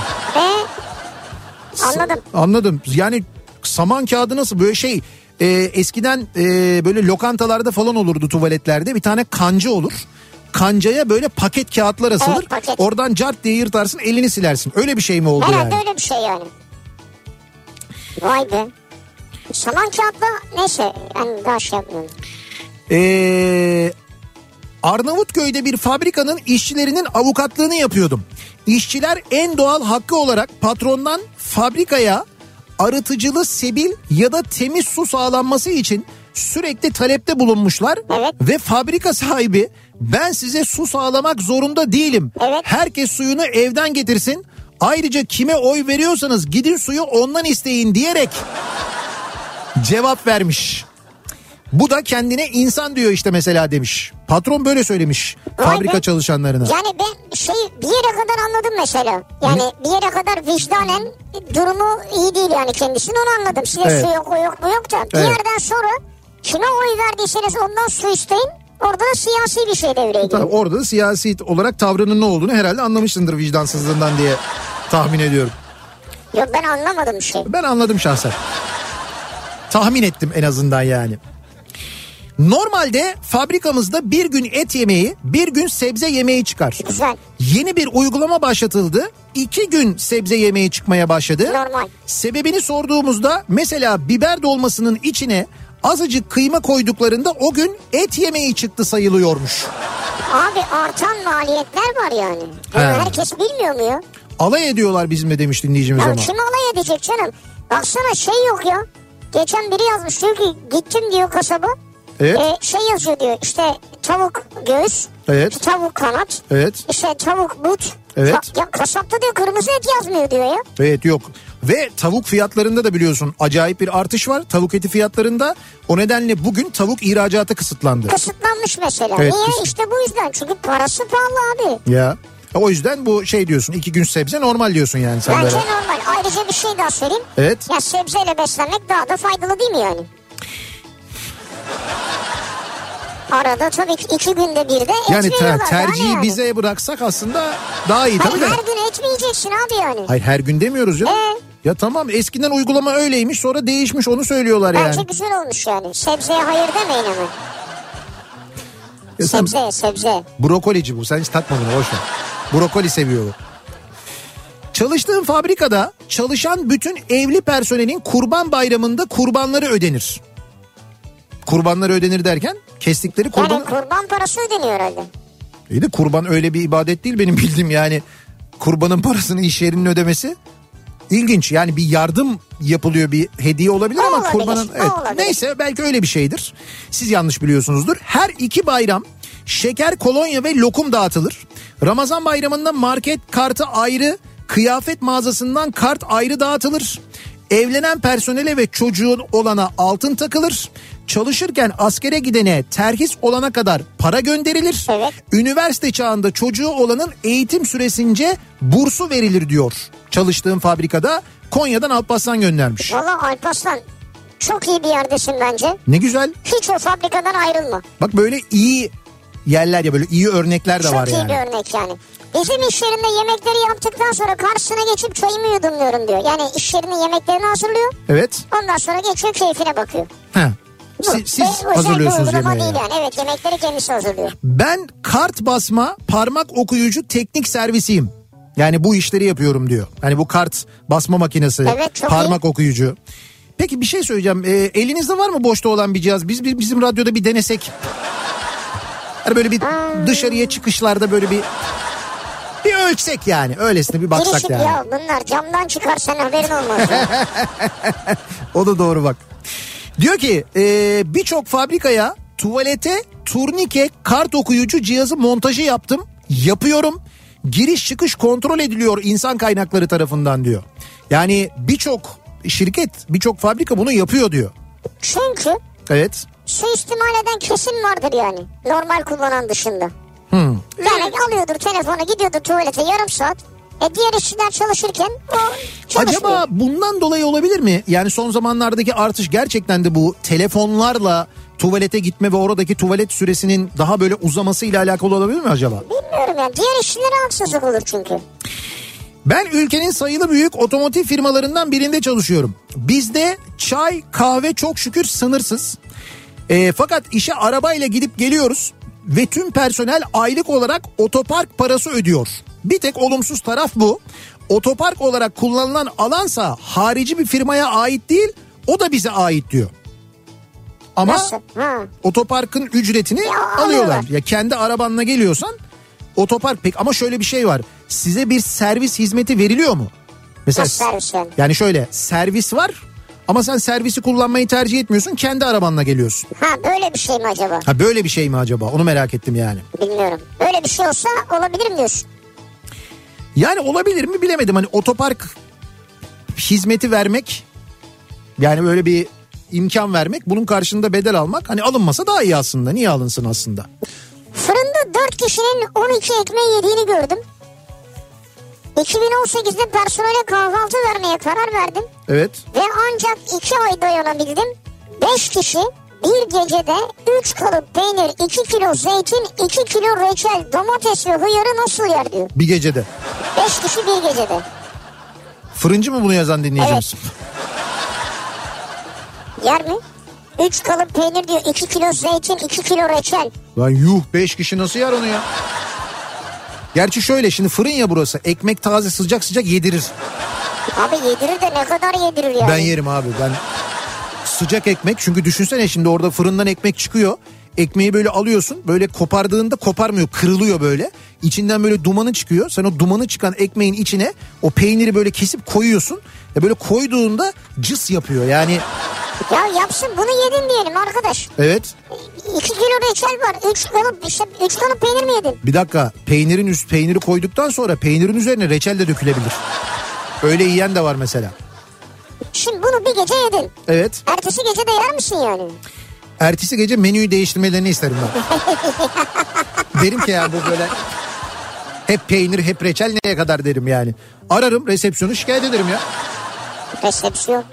Anladım. Anladım. Yani saman kağıdı nasıl böyle şey eskiden böyle lokantalarda falan olurdu tuvaletlerde bir tane kanca olur. Kancaya böyle paket kağıtlar asılır. Evet, paket. Oradan cart diye yırtarsın elini silersin. Öyle bir şey mi oldu Herhalde yani? öyle bir şey yani. Vay be. Saman kağıtla neyse yani daha şey yapmıyorum. Arnavutköy'de bir fabrikanın işçilerinin avukatlığını yapıyordum. İşçiler en doğal hakkı olarak patrondan fabrikaya arıtıcılı sebil ya da temiz su sağlanması için sürekli talepte bulunmuşlar. Evet. Ve fabrika sahibi ben size su sağlamak zorunda değilim. Evet. Herkes suyunu evden getirsin. Ayrıca kime oy veriyorsanız gidin suyu ondan isteyin diyerek cevap vermiş. Bu da kendine insan diyor işte mesela demiş. Patron böyle söylemiş fabrika çalışanlarına. Yani ben bir yere kadar anladım mesela. Yani bir yere kadar vicdanen durumu iyi değil yani kendisini onu anladım. Size Evet. su yok o yok bu yok da bir yerden sonra kime oy verdiyseniz ondan su isteyin. Orada da siyasi bir şey devreye giriyor. Orada da siyasi olarak tavrının ne olduğunu herhalde anlamışsındır vicdansızlığından diye tahmin ediyorum. Yok ben anlamadım bir şey. Ben anladım şahsen. Tahmin ettim en azından yani. Normalde fabrikamızda bir gün et yemeği, bir gün sebze yemeği çıkar. Güzel. Yeni bir uygulama başlatıldı. 2 gün sebze yemeği çıkmaya başladı. Normal. Sebebini sorduğumuzda mesela biber dolmasının içine azıcık kıyma koyduklarında o gün et yemeği çıktı sayılıyormuş. Abi artan maliyetler var yani. Bunu herkes bilmiyor mu ya? Alay ediyorlar bizimle demiş dinleyicimiz Ya ama. kim alay edecek canım? Baksana şey yok ya. Geçen biri yazmış diyor ki gittim diyor kasaba. Evet. Şey yazıyor diyor işte tavuk göğüs. Evet. Tavuk kanat. Evet. İşte tavuk but. Evet. Ya kasapta diyor kırmızı et yazmıyor diyor ya. Evet yok. Ve tavuk fiyatlarında da biliyorsun acayip bir artış var. Tavuk eti fiyatlarında o nedenle bugün tavuk ihracatı kısıtlandı. Kısıtlanmış mesela. Evet, Niye? İşte bu yüzden. Çünkü parası pahalı abi. Ya. O yüzden bu şey diyorsun 2 gün sebze normal diyorsun yani sen Bence böyle. normal. Ayrıca bir şey daha söyleyeyim. Evet. Ya sebzeyle beslenmek daha da faydalı değil mi yani? Arada tabii ki 2 günde bir de et Yani veriyorlar. tercihi yani. bize bıraksak aslında daha iyi Hayır, tabii de. her gün et mi yiyeceksin abi yani? Hayır her gün demiyoruz ya. Ya tamam eskiden uygulama öyleymiş sonra değişmiş onu söylüyorlar Bence yani. güzel olmuş yani. Sebzeye hayır demeyin hemen. Ya sen Sebze. brokolici bu sen hiç takma bunu boş ver. Brokoli seviyor bu. Çalıştığım fabrikada çalışan bütün evli personelin kurban bayramında kurbanları ödenir. Kurbanları ödenir derken kestikleri kurban... Yani kurban parası ödeniyor herhalde. İyi de kurban öyle bir ibadet değil benim bildiğim yani. Kurbanın parasını iş yerinin ödemesi ilginç. Yani bir yardım yapılıyor bir hediye olabilir ama olabilir, kurbanın... Evet, olabilir. neyse belki öyle bir şeydir. Siz yanlış biliyorsunuzdur. Her 2 bayram şeker, kolonya ve lokum dağıtılır. Ramazan bayramında market kartı ayrı, kıyafet mağazasından kart ayrı dağıtılır. Evlenen personele ve çocuğun olana altın takılır. Çalışırken askere gidene terhis olana kadar para gönderilir. Evet. Üniversite çağında çocuğu olanın eğitim süresince bursu verilir diyor. Çalıştığım fabrikada Konya'dan Alparslan göndermiş. Valla Alparslan çok iyi bir yerdesin bence. Ne güzel. Hiç o fabrikadan ayrılma. Bak böyle iyi yerler ya böyle iyi örnekler de var Çok iyi yani. bir örnek yani. Bizim iş yerinde yemekleri yaptıktan sonra karşısına geçip çayımı yudumluyorum diyor. Yani iş yerinin yemeklerini hazırlıyor. Evet. Ondan sonra geçiyor keyfine bakıyor. Ha. Bu. Siz Ve özel bir hazırlıyorsunuz uygulama yemeği. değil yani. Evet yemekleri kendisi hazırlıyor. Ben kart basma parmak okuyucu teknik servisiyim. Yani bu işleri yapıyorum diyor. Hani bu kart basma makinesi, Evet, çok parmak okuyucu. Peki bir şey söyleyeceğim. Elinizde var mı boşta olan bir cihaz? Bizim radyoda bir denesek. Hani böyle bir dışarıya çıkışlarda böyle bir ölçsek yani. Öylesine bir baksak Girişik yani. ya bunlar camdan çıkarsan haberin olmaz. O da doğru bak. Diyor ki birçok fabrikaya tuvalete turnike kart okuyucu cihazı montajı yaptım. Yapıyorum. Giriş çıkış kontrol ediliyor insan kaynakları tarafından diyor. Yani birçok şirket, birçok fabrika bunu yapıyor diyor. Çünkü Evet. suistimal eden kesin vardır yani. Normal kullanan dışında. Yani alıyordur telefonu gidiyordur tuvalete yarım saat. Diğer işçiler çalışırken o çalışmıyor. Acaba bundan dolayı olabilir mi? Yani son zamanlardaki artış gerçekten de bu telefonlarla tuvalete gitme ve oradaki tuvalet süresinin daha böyle uzamasıyla alakalı olabilir mi acaba? Bilmiyorum yani. Diğer işçilere haksızlık olur çünkü. Ben ülkenin sayılı büyük otomotiv firmalarından birinde çalışıyorum. Bizde çay, kahve çok şükür sınırsız. Fakat işe arabayla gidip geliyoruz ve tüm personel aylık olarak otopark parası ödüyor. Bir tek olumsuz taraf bu. Otopark olarak kullanılan alansa harici bir firmaya ait değil, o da bize ait diyor. Ama otoparkın ücretini alıyorlar. Ya kendi arabanla geliyorsan otopark pek, ama şöyle bir şey var. Size bir servis hizmeti veriliyor mu? Mesela servis yani şöyle servis var ama sen servisi kullanmayı tercih etmiyorsun, kendi arabanla geliyorsun. Böyle bir şey mi acaba? Böyle bir şey mi acaba? Onu merak ettim yani. Bilmiyorum. Öyle bir şey olsa olabilir mi diyorsun? Yani olabilir mi bilemedim. Hani otopark hizmeti vermek, yani böyle bir imkan vermek, bunun karşılığında bedel almak, hani alınmasa daha iyi aslında. Niye alınsın aslında? Fırında 4 kişinin 12 ekmeği yediğini gördüm. 2018'de personele kahvaltı vermeye karar verdim. Evet. Ve ancak 2 ay dayanabildim. 5 kişi bir gecede 3 kalıp peynir, 2 kilo zeytin, 2 kilo reçel, domates ve hıyarı nasıl yer diyor. Bir gecede. 5 kişi bir gecede. Fırıncı mı bunu yazan dinleyicimiz? Evet. Yer mi? 3 kalıp peynir diyor, 2 kilo zeytin, 2 kilo reçel. Lan yuh, 5 kişi nasıl yer onu ya? Gerçi şöyle, şimdi fırın ya burası. Ekmek taze sıcak sıcak yedirir. Abi yedirir de ne kadar yedirir yani? Ben yerim abi. Ben sıcak ekmek, çünkü düşünsene şimdi orada fırından ekmek çıkıyor. Ekmeği böyle alıyorsun, böyle kopardığında koparmıyor, kırılıyor böyle. İçinden böyle dumanı çıkıyor. Sen o dumanı çıkan ekmeğin içine o peyniri böyle kesip koyuyorsun. Ya böyle koyduğunda cıs yapıyor yani. Ya yapsın, bunu yedin diyelim arkadaş. Evet. 2 kilo reçel var. 3 kalıp peynir mi yedin? Bir dakika, peyniri koyduktan sonra peynirin üzerine reçel de dökülebilir. Öyle yiyen de var mesela. Şimdi bunu bir gece yedin. Evet. Ertesi gece de yer misin yani? Ertesi gece menüyü değiştirmelerini isterim ben. Derim ki ya bu böyle hep peynir hep reçel neye kadar derim yani. Ararım resepsiyonu, şikayet ederim ya. Resepsiyon.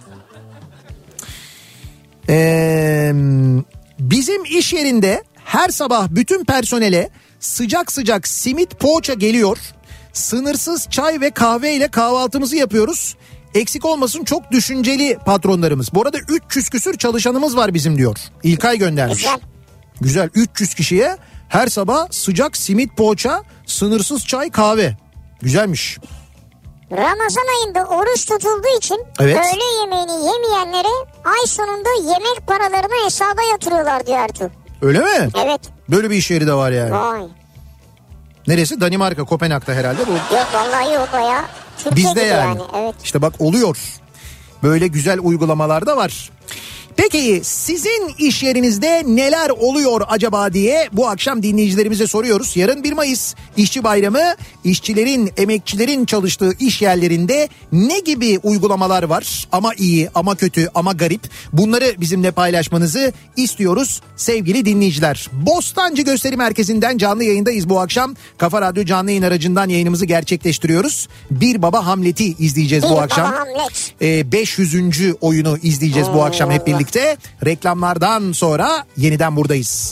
Bizim iş yerinde her sabah bütün personele sıcak sıcak simit poğaça geliyor. Sınırsız çay ve kahve ile kahvaltımızı yapıyoruz. Eksik olmasın, çok düşünceli patronlarımız. Bu arada 300 küsür çalışanımız var bizim diyor. İlkay göndermiş. Güzel. 300 kişiye her sabah sıcak simit poğaça, sınırsız çay kahve. Güzelmiş. Ramazan ayında oruç tutulduğu için öğle yemeğini yemeyenlere ay sonunda yemek paralarını hesaba yatırıyorlar diyor Ertuğ. Öyle mi? Evet. Böyle bir iş yeri de var yani. Vay. Neresi? Danimarka, Kopenhag'da herhalde bu. Yok vallahi yok o ya. Bizde yani. Evet. İşte bak, oluyor. Böyle güzel uygulamalar da var. Peki sizin iş yerinizde neler oluyor acaba diye bu akşam dinleyicilerimize soruyoruz. Yarın 1 Mayıs İşçi Bayramı, işçilerin, emekçilerin çalıştığı iş yerlerinde ne gibi uygulamalar var? Ama iyi, ama kötü, ama garip. Bunları bizimle paylaşmanızı istiyoruz sevgili dinleyiciler. Bostancı Gösteri Merkezi'nden canlı yayındayız bu akşam. Kafa Radyo canlı yayın aracından yayınımızı gerçekleştiriyoruz. Bir Baba Hamlet'i izleyeceğiz bu akşam. 500. oyunu izleyeceğiz bu akşam hep birlikte. Reklamlardan sonra yeniden buradayız.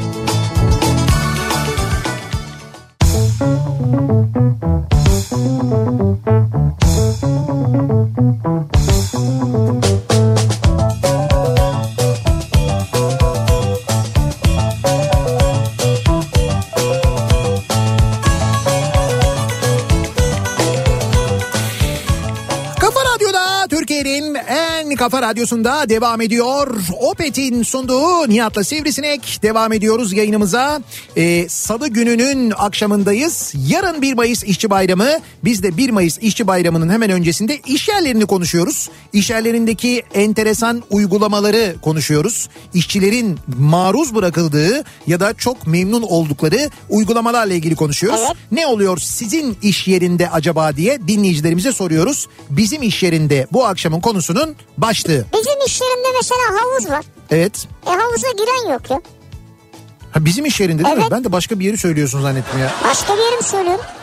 Kafa Radyosu'nda devam ediyor. Opet'in sunduğu Nihat'la Sivrisinek devam ediyoruz yayınımıza. Salı gününün akşamındayız. Yarın 1 Mayıs İşçi Bayramı. Biz de 1 Mayıs İşçi Bayramı'nın hemen öncesinde iş yerlerini konuşuyoruz. İş yerlerindeki enteresan uygulamaları konuşuyoruz. İşçilerin maruz bırakıldığı ya da çok memnun oldukları uygulamalarla ilgili konuşuyoruz. Evet. Ne oluyor sizin iş yerinde acaba diye dinleyicilerimize soruyoruz. Bizim iş yerinde bu akşamın konusunun başlığı. Bizim iş yerinde mesela havuz var. Evet. Havuza giren yok ya. Ha, bizim iş yerinde değil mi? Ben de başka bir yeri söylüyorsun zannettim ya. Başka bir yeri mi söylüyorum?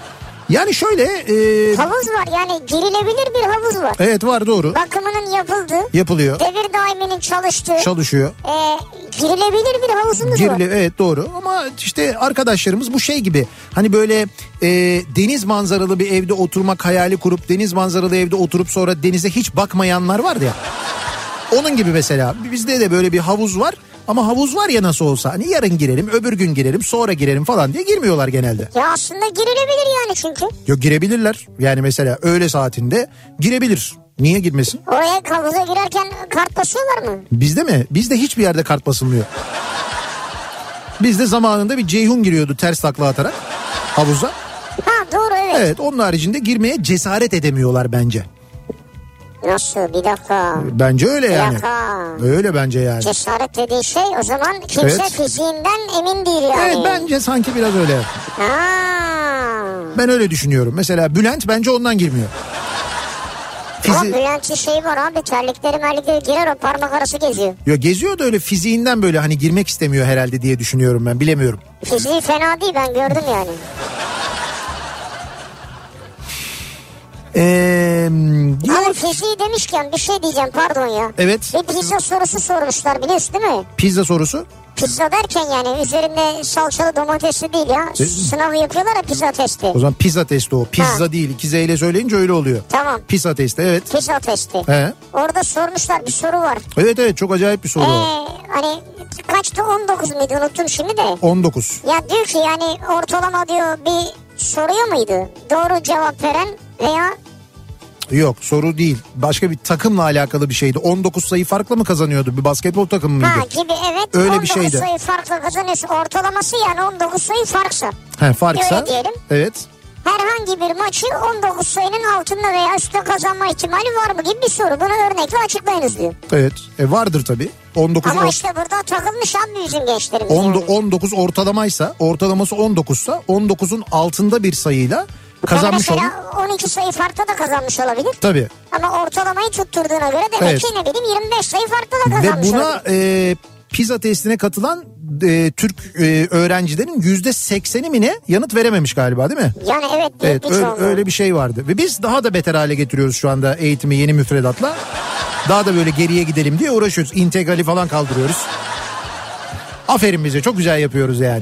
Yani şöyle... Havuz var yani girilebilir bir havuz var. Evet var, doğru. Bakımının yapıldığı. Yapılıyor. Devir daiminin çalıştığı. Çalışıyor. Girilebilir bir havuzumuz var. Evet doğru, ama işte arkadaşlarımız bu şey gibi. Hani böyle deniz manzaralı bir evde oturmak hayali kurup deniz manzaralı evde oturup sonra denize hiç bakmayanlar vardı ya. Onun gibi mesela bizde de böyle bir havuz var. Ama havuz var ya nasıl olsa, hani yarın girelim, öbür gün girelim, sonra girelim falan diye girmiyorlar genelde. Ya aslında girilebilir yani çünkü. Yok, girebilirler. Yani mesela öğle saatinde girebilir. Niye girmesin? Oraya havuza girerken kart basıyorlar mı? Bizde mi? Bizde hiçbir yerde kart basılmıyor. Bizde zamanında bir Ceyhun giriyordu ters takla atarak havuza. Ha doğru, evet. Evet, onun haricinde girmeye cesaret edemiyorlar bence. Nasıl, bir dakika. Bence öyle yani. Bir dakika. Öyle bence yani. Cesaret dediği şey o zaman kimse fiziğinden emin değil yani. Evet, bence sanki biraz öyle. Ha. Ben öyle düşünüyorum. Mesela Bülent bence ondan girmiyor. Ama Bülent'in şeyi var abi, terlikleri girer, o parmak arası geziyor. Yok, geziyor da öyle fiziğinden böyle hani girmek istemiyor herhalde diye düşünüyorum ben, bilemiyorum. Fiziği fena değil, ben gördüm yani. Ama fiziği demişken bir şey diyeceğim, pardon ya. Evet. Bir pizza sorusu sormuşlar, biliyorsun değil mi? Pizza sorusu? Pizza derken yani üzerinde salçalı domatesli değil ya. Sınavı yapıyorlar ya, pizza testi. O zaman pizza testi o. Pizza değil. 2 Z ile söyleyince öyle oluyor. Tamam. Pizza testi, evet. Pizza testi. He. Orada sormuşlar, bir soru var. Evet çok acayip bir soru o. Hani kaçtı, 19 muydu, unuttum şimdi de. 19. Ya diyor ki yani ortalama diyor bir soruyor muydu? Doğru cevap veren veya... Yok, soru değil. Başka bir takımla alakalı bir şeydi. 19 sayı farkla mı kazanıyordu? Bir basketbol takımı mıydı? Ha gibi, evet. Öyle 19 bir şeydi. 19 sayı farkla kazanıyorsun. Ortalaması yani 19 sayı farksa. Farksa. Öyle diyelim. Evet. Herhangi bir maçı 19 sayının altında veya üstte kazanma ihtimali var mı gibi bir soru. Bunu örnekle açıklayınız diyor. Evet. Vardır tabii. 19 ama işte burada takılmış abi bizim gençlerimiz. 19 ortalamaysa, ortalaması 19'sa 19'un altında bir sayıyla kazanmış olur. Mesela 12 sayı farkla da kazanmış olabilir. Tabii. Ama ortalamayı tutturduğuna göre demek ki ne bileyim 25 sayı farkla da kazanmış olabilir. Ve buna pizza testine katılan Türk öğrencilerin %80'i mi ne yanıt verememiş galiba, değil mi? Yani evet. Öyle bir şey vardı. Ve biz daha da beter hale getiriyoruz şu anda eğitimi yeni müfredatla. Daha da böyle geriye gidelim diye uğraşıyoruz. İntegrali falan kaldırıyoruz. Aferin bize, çok güzel yapıyoruz yani.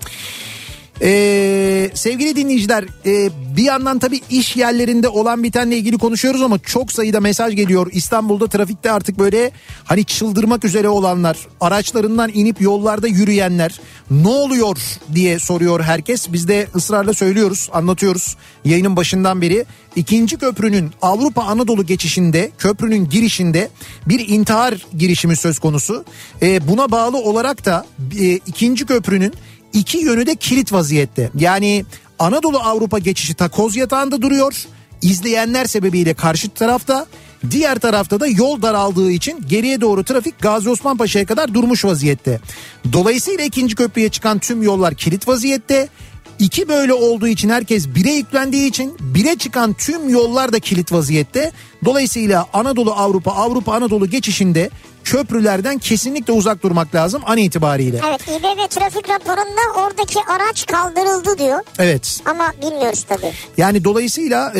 Sevgili dinleyiciler, bir yandan tabii iş yerlerinde olan bitenle ilgili konuşuyoruz ama çok sayıda mesaj geliyor. İstanbul'da trafikte artık böyle hani çıldırmak üzere olanlar, araçlarından inip yollarda yürüyenler, ne oluyor diye soruyor herkes. Biz de ısrarla söylüyoruz, anlatıyoruz yayının başından beri. 2. köprünün Avrupa Anadolu geçişinde, köprünün girişinde bir intihar girişimi söz konusu. Buna bağlı olarak da 2. köprünün İki yönü de kilit vaziyette. Yani Anadolu Avrupa geçişi takoz yatağında duruyor. İzleyenler sebebiyle karşı tarafta, diğer tarafta da yol daraldığı için geriye doğru trafik Gazi Osman Paşa'ya kadar durmuş vaziyette. Dolayısıyla 2. köprüye çıkan tüm yollar kilit vaziyette. İki böyle olduğu için, herkes bire yüklendiği için bire çıkan tüm yollar da kilit vaziyette. Dolayısıyla Anadolu Avrupa, Avrupa Anadolu geçişinde köprülerden kesinlikle uzak durmak lazım an itibariyle. Evet, İBB trafik raporunda oradaki araç kaldırıldı diyor. Evet. Ama bilmiyoruz tabii. Yani dolayısıyla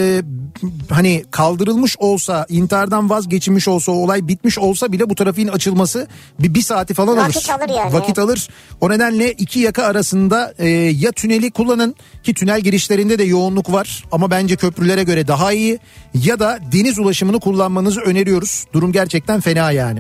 hani kaldırılmış olsa, intihardan vazgeçilmiş olsa, olay bitmiş olsa bile bu trafiğin açılması bir saati falan alır. Vakit alır yani. Vakit alır. O nedenle iki yaka arasında ya tüneli kullanın, ki tünel girişlerinde de yoğunluk var ama bence köprülere göre daha iyi, ya da deniz ulaşımını kullanmanızı öneriyoruz. Durum gerçekten fena yani.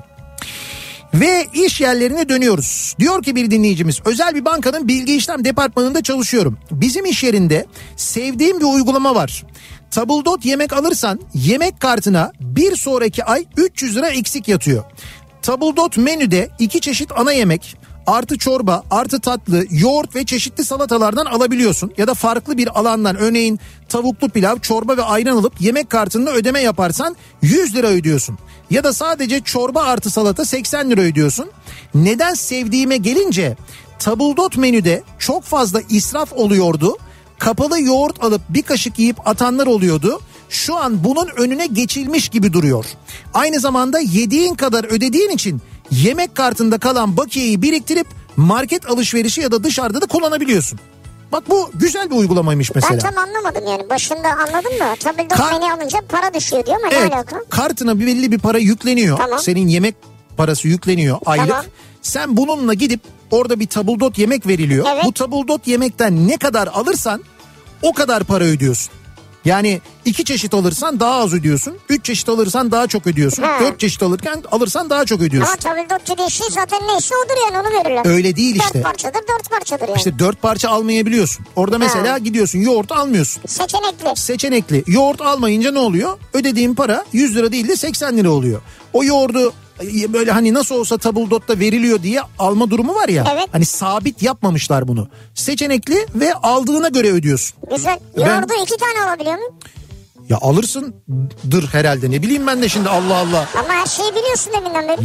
Ve iş yerlerine dönüyoruz. Diyor ki bir dinleyicimiz, özel bir bankanın bilgi işlem departmanında çalışıyorum. Bizim iş yerinde sevdiğim bir uygulama var. Tabldot yemek alırsan yemek kartına bir sonraki ay 300 lira eksik yatıyor. Tabldot menüde 2 çeşit ana yemek artı çorba artı tatlı, yoğurt ve çeşitli salatalardan alabiliyorsun. Ya da farklı bir alandan, örneğin tavuklu pilav, çorba ve ayran alıp yemek kartında ödeme yaparsan 100 lira ödüyorsun. Ya da sadece çorba artı salata 80 lira ödüyorsun. Neden sevdiğime gelince, tabldot menüde çok fazla israf oluyordu. Kapalı yoğurt alıp bir kaşık yiyip atanlar oluyordu. Şu an bunun önüne geçilmiş gibi duruyor. Aynı zamanda yediğin kadar ödediğin için yemek kartında kalan bakiyeyi biriktirip market alışverişi ya da dışarıda da kullanabiliyorsun. Bak bu güzel bir uygulamaymış mesela. Ben tam anlamadım yani. Başında anladım da tabildot menü alınca para düşüyor diyor ama evet, ne alaka? Kartına belli bir para yükleniyor. Tamam. Senin yemek parası yükleniyor aylık. Tamam. Sen bununla gidip orada bir tabildot yemek veriliyor. Evet. Bu tabildot yemekten ne kadar alırsan o kadar para ödüyorsun. Yani 2 çeşit alırsan daha az ödüyorsun. 3 çeşit alırsan daha çok ödüyorsun. 4 çeşit alırsan daha çok ödüyorsun. Ama tabildot dediği şey zaten neyse odur yani, onu verirler. Öyle değil işte. 4 parçadır 4 parçadır yani. İşte 4 parça almayabiliyorsun. Orada mesela gidiyorsun yoğurt almıyorsun. Seçenekli. Yoğurt almayınca ne oluyor? Ödediğin para 100 lira değil de 80 lira oluyor. O yoğurdu böyle hani nasıl olsa tabuldotta veriliyor diye alma durumu var ya. Evet. Hani sabit yapmamışlar bunu. Seçenekli ve aldığına göre ödüyorsun. Güzel. Yoğurdu 2 tane alabiliyor mu? Ya alırsındır herhalde, ne bileyim ben de şimdi, Allah Allah. Ama her şeyi biliyorsun deminden beri.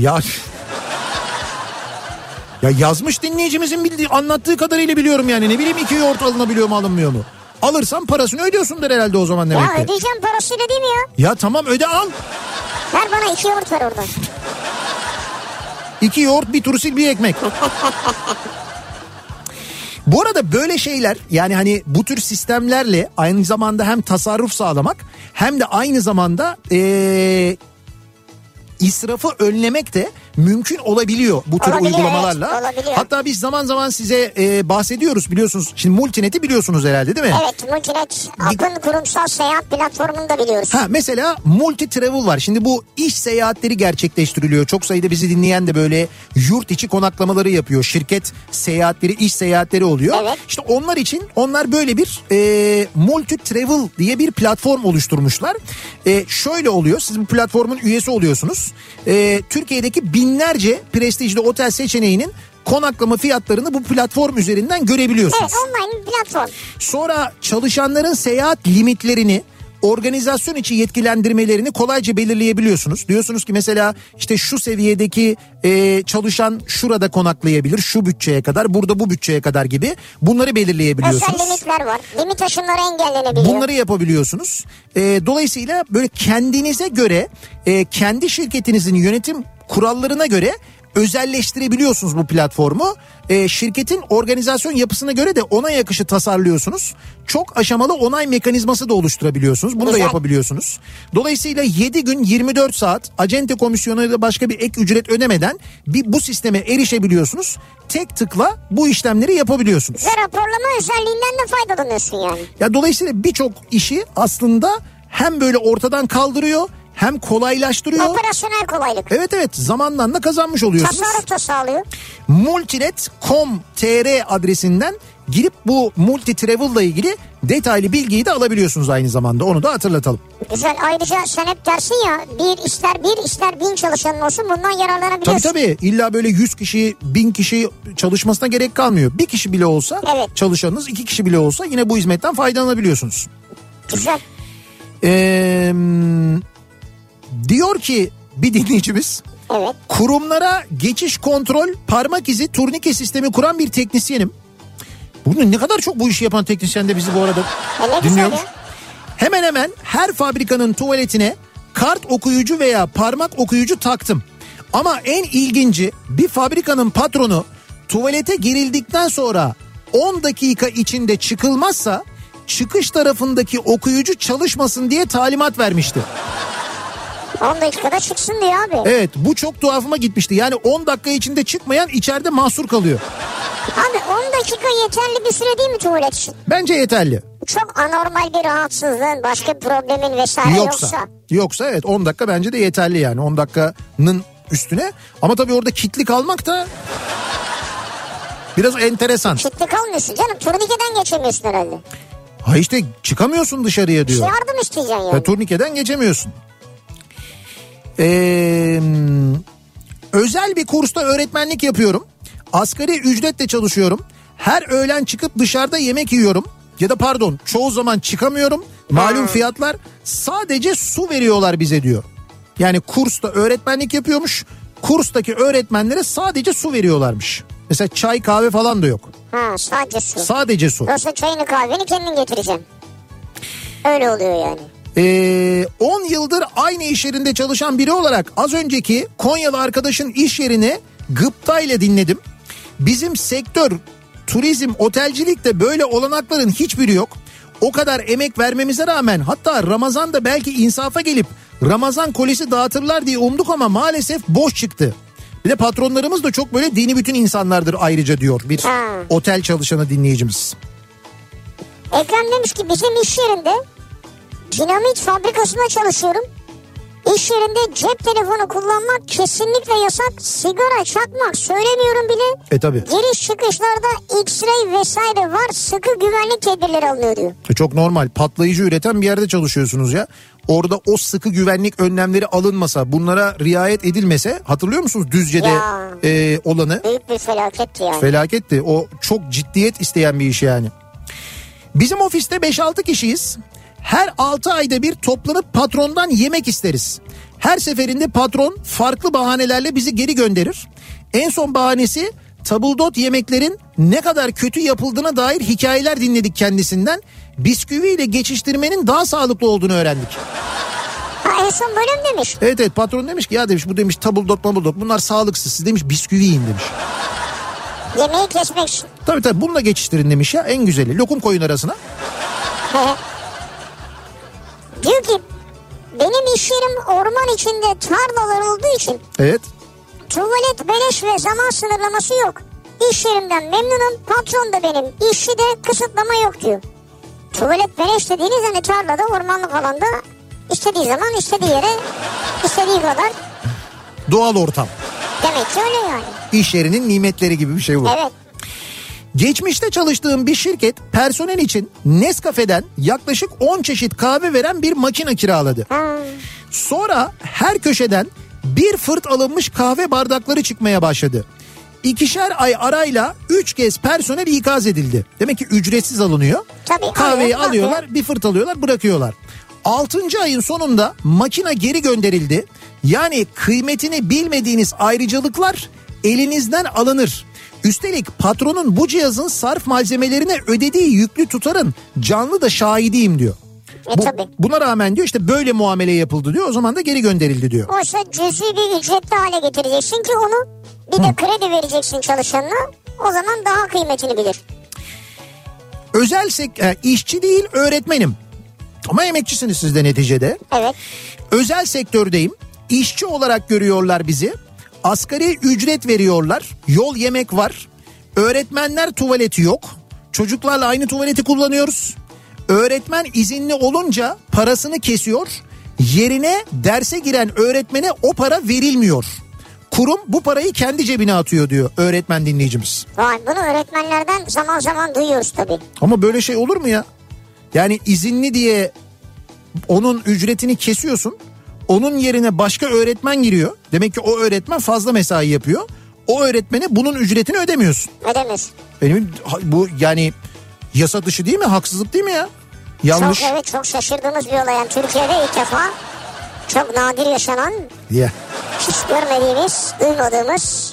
Ya yazmış dinleyicimizin bildiği, anlattığı kadarıyla biliyorum yani. Ne bileyim 2 yoğurt alınabiliyor mu alınmıyor mu? Alırsan parasını ödüyorsundur herhalde o zaman demek ki. Ya ödeyeceğim parasıyla değil mi ya? Ya tamam öde al. Ver bana 2 yoğurt ver oradan. 2 yoğurt, bir turşil, bir ekmek. Bu arada böyle şeyler, yani hani bu tür sistemlerle aynı zamanda hem tasarruf sağlamak hem de aynı zamanda israfı önlemek de mümkün olabiliyor bu tür uygulamalarla. Evet, olabiliyor. Hatta biz zaman zaman size bahsediyoruz, biliyorsunuz. Şimdi Multinet'i biliyorsunuz herhalde değil mi? Evet, Multinet Akın kurumsal seyahat platformunu da biliyoruz. Mesela Multi Travel var. Şimdi bu iş seyahatleri gerçekleştiriliyor. Çok sayıda bizi dinleyen de böyle yurt içi konaklamaları yapıyor. Şirket seyahatleri, iş seyahatleri oluyor. Evet. İşte onlar için böyle bir Multi Travel diye bir platform oluşturmuşlar. Şöyle oluyor. Siz bu platformun üyesi oluyorsunuz. Türkiye'deki binlerce prestijli otel seçeneğinin konaklama fiyatlarını bu platform üzerinden görebiliyorsunuz. Evet, online bir platform. Sonra çalışanların seyahat limitlerini, organizasyon içi yetkilendirmelerini kolayca belirleyebiliyorsunuz. Diyorsunuz ki mesela işte şu seviyedeki çalışan şurada konaklayabilir, şu bütçeye kadar, burada bu bütçeye kadar gibi bunları belirleyebiliyorsunuz. Özel limitler var. Limit aşımları engellenebiliyor. Bunları yapabiliyorsunuz. Dolayısıyla böyle kendinize göre, kendi şirketinizin yönetim kurallarına göre özelleştirebiliyorsunuz bu platformu. Şirketin organizasyon yapısına göre de ona yakışı tasarlıyorsunuz. Çok aşamalı onay mekanizması da oluşturabiliyorsunuz. Bunu da yapabiliyorsunuz. Dolayısıyla 7 gün 24 saat acente komisyonu ya da başka bir ek ücret ödemeden bu sisteme erişebiliyorsunuz. Tek tıkla bu işlemleri yapabiliyorsunuz. Ve raporlama özelliğinden de faydalanıyorsun yani. Ya dolayısıyla birçok işi aslında hem böyle ortadan kaldırıyor, hem kolaylaştırıyor. Operasyonel kolaylık. Evet, zamandan da kazanmış oluyorsunuz. Tasarruf da sağlıyor. Multinet.com.tr adresinden girip bu Multi Travel'la ilgili detaylı bilgiyi de alabiliyorsunuz aynı zamanda. Onu da hatırlatalım. Güzel. Ayrıca sen hep dersin ya, bir ister 1000 çalışanın olsun, bundan yararlanabiliyorsun. Tabii illa böyle 100 kişi 1000 kişi çalışmasına gerek kalmıyor. Bir kişi bile olsa çalışanınız, 2 kişi bile olsa yine bu hizmetten faydalanabiliyorsunuz. Güzel. Diyor ki bir dinleyicimiz. Evet. Kurumlara geçiş kontrol, parmak izi, turnike sistemi kuran bir teknisyenim. Bugün ne kadar çok bu işi yapan teknisyen de bizi bu arada dinliyormuş. Hemen hemen her fabrikanın tuvaletine kart okuyucu veya parmak okuyucu taktım. Ama en ilginci, bir fabrikanın patronu tuvalete girildikten sonra 10 dakika içinde çıkılmazsa çıkış tarafındaki okuyucu çalışmasın diye talimat vermişti. 10 dakikada çıksın diyor abi. Evet, bu çok tuhafıma gitmişti. Yani 10 dakika içinde çıkmayan içeride mahsur kalıyor. Abi 10 dakika yeterli bir süre değil mi tuvalet için? Bence yeterli. Çok anormal bir rahatsızlığın, başka bir problemin vesaire yoksa. Evet, 10 dakika bence de yeterli yani. 10 dakikanın üstüne. Ama tabii orada kilitli kalmak da biraz enteresan. Kilitli kalmıyorsun canım. Turnikeden geçemiyorsun herhalde. Ha işte çıkamıyorsun dışarıya diyor. Yardım isteyeceksin yani. Turnikeden geçemiyorsun. Özel bir kursta öğretmenlik yapıyorum. Asgari ücretle çalışıyorum. Her öğlen çıkıp dışarıda yemek yiyorum. Ya da pardon, çoğu zaman çıkamıyorum. Malum fiyatlar, sadece su veriyorlar bize diyor. Yani kursta öğretmenlik yapıyormuş. Kurstaki öğretmenlere sadece su veriyorlarmış. Mesela çay kahve falan da yok. Sadece su. Sadece su. Yoksa çayını kahveni kendin getireceksin. Öyle oluyor yani. 10 yıldır aynı iş yerinde çalışan biri olarak az önceki Konyalı arkadaşın iş yerini gıptayla dinledim. Bizim sektör turizm, otelcilikte böyle olanakların hiçbiri yok. O kadar emek vermemize rağmen, hatta Ramazan'da belki insafa gelip Ramazan kolisi dağıtırlar diye umduk ama maalesef boş çıktı. Bir de patronlarımız da çok böyle dini bütün insanlardır ayrıca diyor bir otel çalışanı dinleyicimiz. Ekrem demiş ki bizim iş yerinde dinamit fabrikasında çalışıyorum. İş yerinde cep telefonu kullanmak kesinlikle yasak. Sigara çakmak söylemiyorum bile. Tabii. Giriş çıkışlarda X-ray vesaire var. Sıkı güvenlik tedbirleri alınıyor diyor. Çok normal. Patlayıcı üreten bir yerde çalışıyorsunuz ya. Orada o sıkı güvenlik önlemleri alınmasa, bunlara riayet edilmese, hatırlıyor musunuz Düzce'de olanı? Büyük bir felaketti yani. Felaketti. O çok ciddiyet isteyen bir iş yani. Bizim ofiste 5-6 kişiyiz. Her 6 ayda bir toplanıp patrondan yemek isteriz. Her seferinde patron farklı bahanelerle bizi geri gönderir. En son bahanesi tabldot yemeklerin ne kadar kötü yapıldığına dair hikayeler dinledik kendisinden. Bisküviyle geçiştirmenin daha sağlıklı olduğunu öğrendik. Ha, en son böyle mi demiş? Evet patron demiş ki ya demiş bu demiş tabldot bunlar sağlıksız, siz demiş bisküvi yiyin demiş. Yemeği kesmek için. Tabii bununla geçiştirin demiş ya, en güzeli. Lokum koyun arasına. Diyor ki benim iş yerim orman içinde, tarlalar olduğu için. Evet. Tuvalet beleş ve zaman sınırlaması yok. İş yerimden memnunum, patron da benim, işçi de kısıtlama yok diyor. Tuvalet beleş dediğiniz hani tarlada, ormanlık alanda istediği zaman istediği yere istediği kadar. Doğal ortam. Demek ki öyle yani. İş yerinin nimetleri gibi bir şey bu. Evet. Geçmişte çalıştığım bir şirket personel için Nescafe'den yaklaşık 10 çeşit kahve veren bir makine kiraladı. Sonra her köşeden bir fırt alınmış kahve bardakları çıkmaya başladı. 2'şer ay arayla 3 kez personel ikaz edildi. Demek ki ücretsiz alınıyor. Tabii, kahveyi alıyorlar, bir fırt alıyorlar, bırakıyorlar. 6. ayın sonunda makine geri gönderildi. Yani kıymetini bilmediğiniz ayrıcalıklar elinizden alınır. Üstelik patronun bu cihazın sarf malzemelerine ödediği yüklü tutarın canlı da şahidiyim diyor. Tabii. Buna rağmen diyor işte böyle muamele yapıldı diyor, o zaman da geri gönderildi diyor. Oysa cüzi bir ücretli hale getireceksin ki onu, bir de kredi vereceksin çalışanına, o zaman daha kıymetini bilir. Özel işçi değil öğretmenim ama emekçisiniz siz de neticede. Evet. Özel sektördeyim, işçi olarak görüyorlar bizi. Asgari ücret veriyorlar. Yol yemek var. Öğretmenler tuvaleti yok. Çocuklarla aynı tuvaleti kullanıyoruz. Öğretmen izinli olunca parasını kesiyor. Yerine derse giren öğretmene o para verilmiyor. Kurum bu parayı kendi cebine atıyor diyor öğretmen dinleyicimiz. Vay, bunu öğretmenlerden zaman zaman duyuyoruz tabii. Ama böyle şey olur mu ya? Yani izinli diye onun ücretini kesiyorsun. Onun yerine başka öğretmen giriyor. Demek ki o öğretmen fazla mesai yapıyor. O öğretmene bunun ücretini ödemiyorsun. Ödemiyorsun. Benim bu yani yasa dışı değil mi? Haksızlık değil mi ya? Yanlış. Çok şaşırdığımız bir olay. Yani Türkiye'de ilk defa çok nadir yaşanan, hiç görmediğimiz, duymadığımız.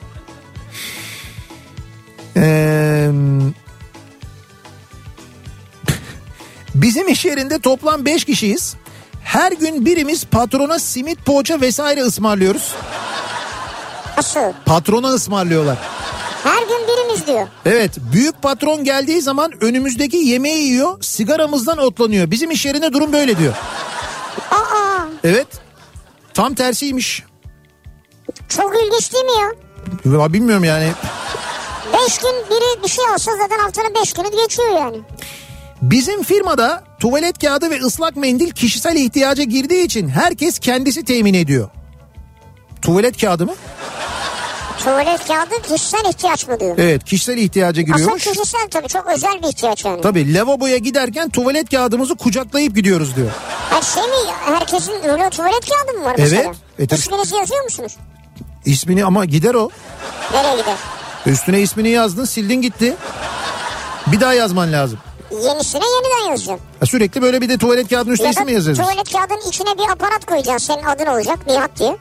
Bizim iş yerinde toplam 5 kişiyiz. Her gün birimiz patrona simit, poğaça vesaire ısmarlıyoruz. Nasıl? Patrona ısmarlıyorlar. Her gün birimiz diyor. Evet, büyük patron geldiği zaman önümüzdeki yemeği yiyor, sigaramızdan otlanıyor. Bizim iş yerinde durum böyle diyor. Aa. Evet, tam tersiymiş. Çok ilginç değil mi ya? Bilmiyorum yani. 5 gün biri bir şey olsa zaten haftanın 5 günü geçiyor yani. Bizim firmada tuvalet kağıdı ve ıslak mendil kişisel ihtiyaca girdiği için herkes kendisi temin ediyor. Tuvalet kağıdı mı? Tuvalet kağıdı kişisel ihtiyaç mı diyor? Evet, kişisel ihtiyaca giriyormuş. Aslında kişisel tabii, çok özel bir ihtiyaç yani. Tabii, lavaboya giderken tuvalet kağıdımızı kucaklayıp gidiyoruz diyor. Herkesin öyle tuvalet kağıdı mı var mesela? Evet. İsminizi yazıyor musunuz? İsmini ama gider o. Nereye gider? Üstüne ismini yazdın, sildin gitti. Bir daha yazman lazım. Yenisine yeniden yazacağım. Sürekli böyle bir de tuvalet kağıdının üstüne isim mi yazıyorsun? Tuvalet kağıdının içine bir aparat koyacaksın, senin adın olacak, Nihat diye.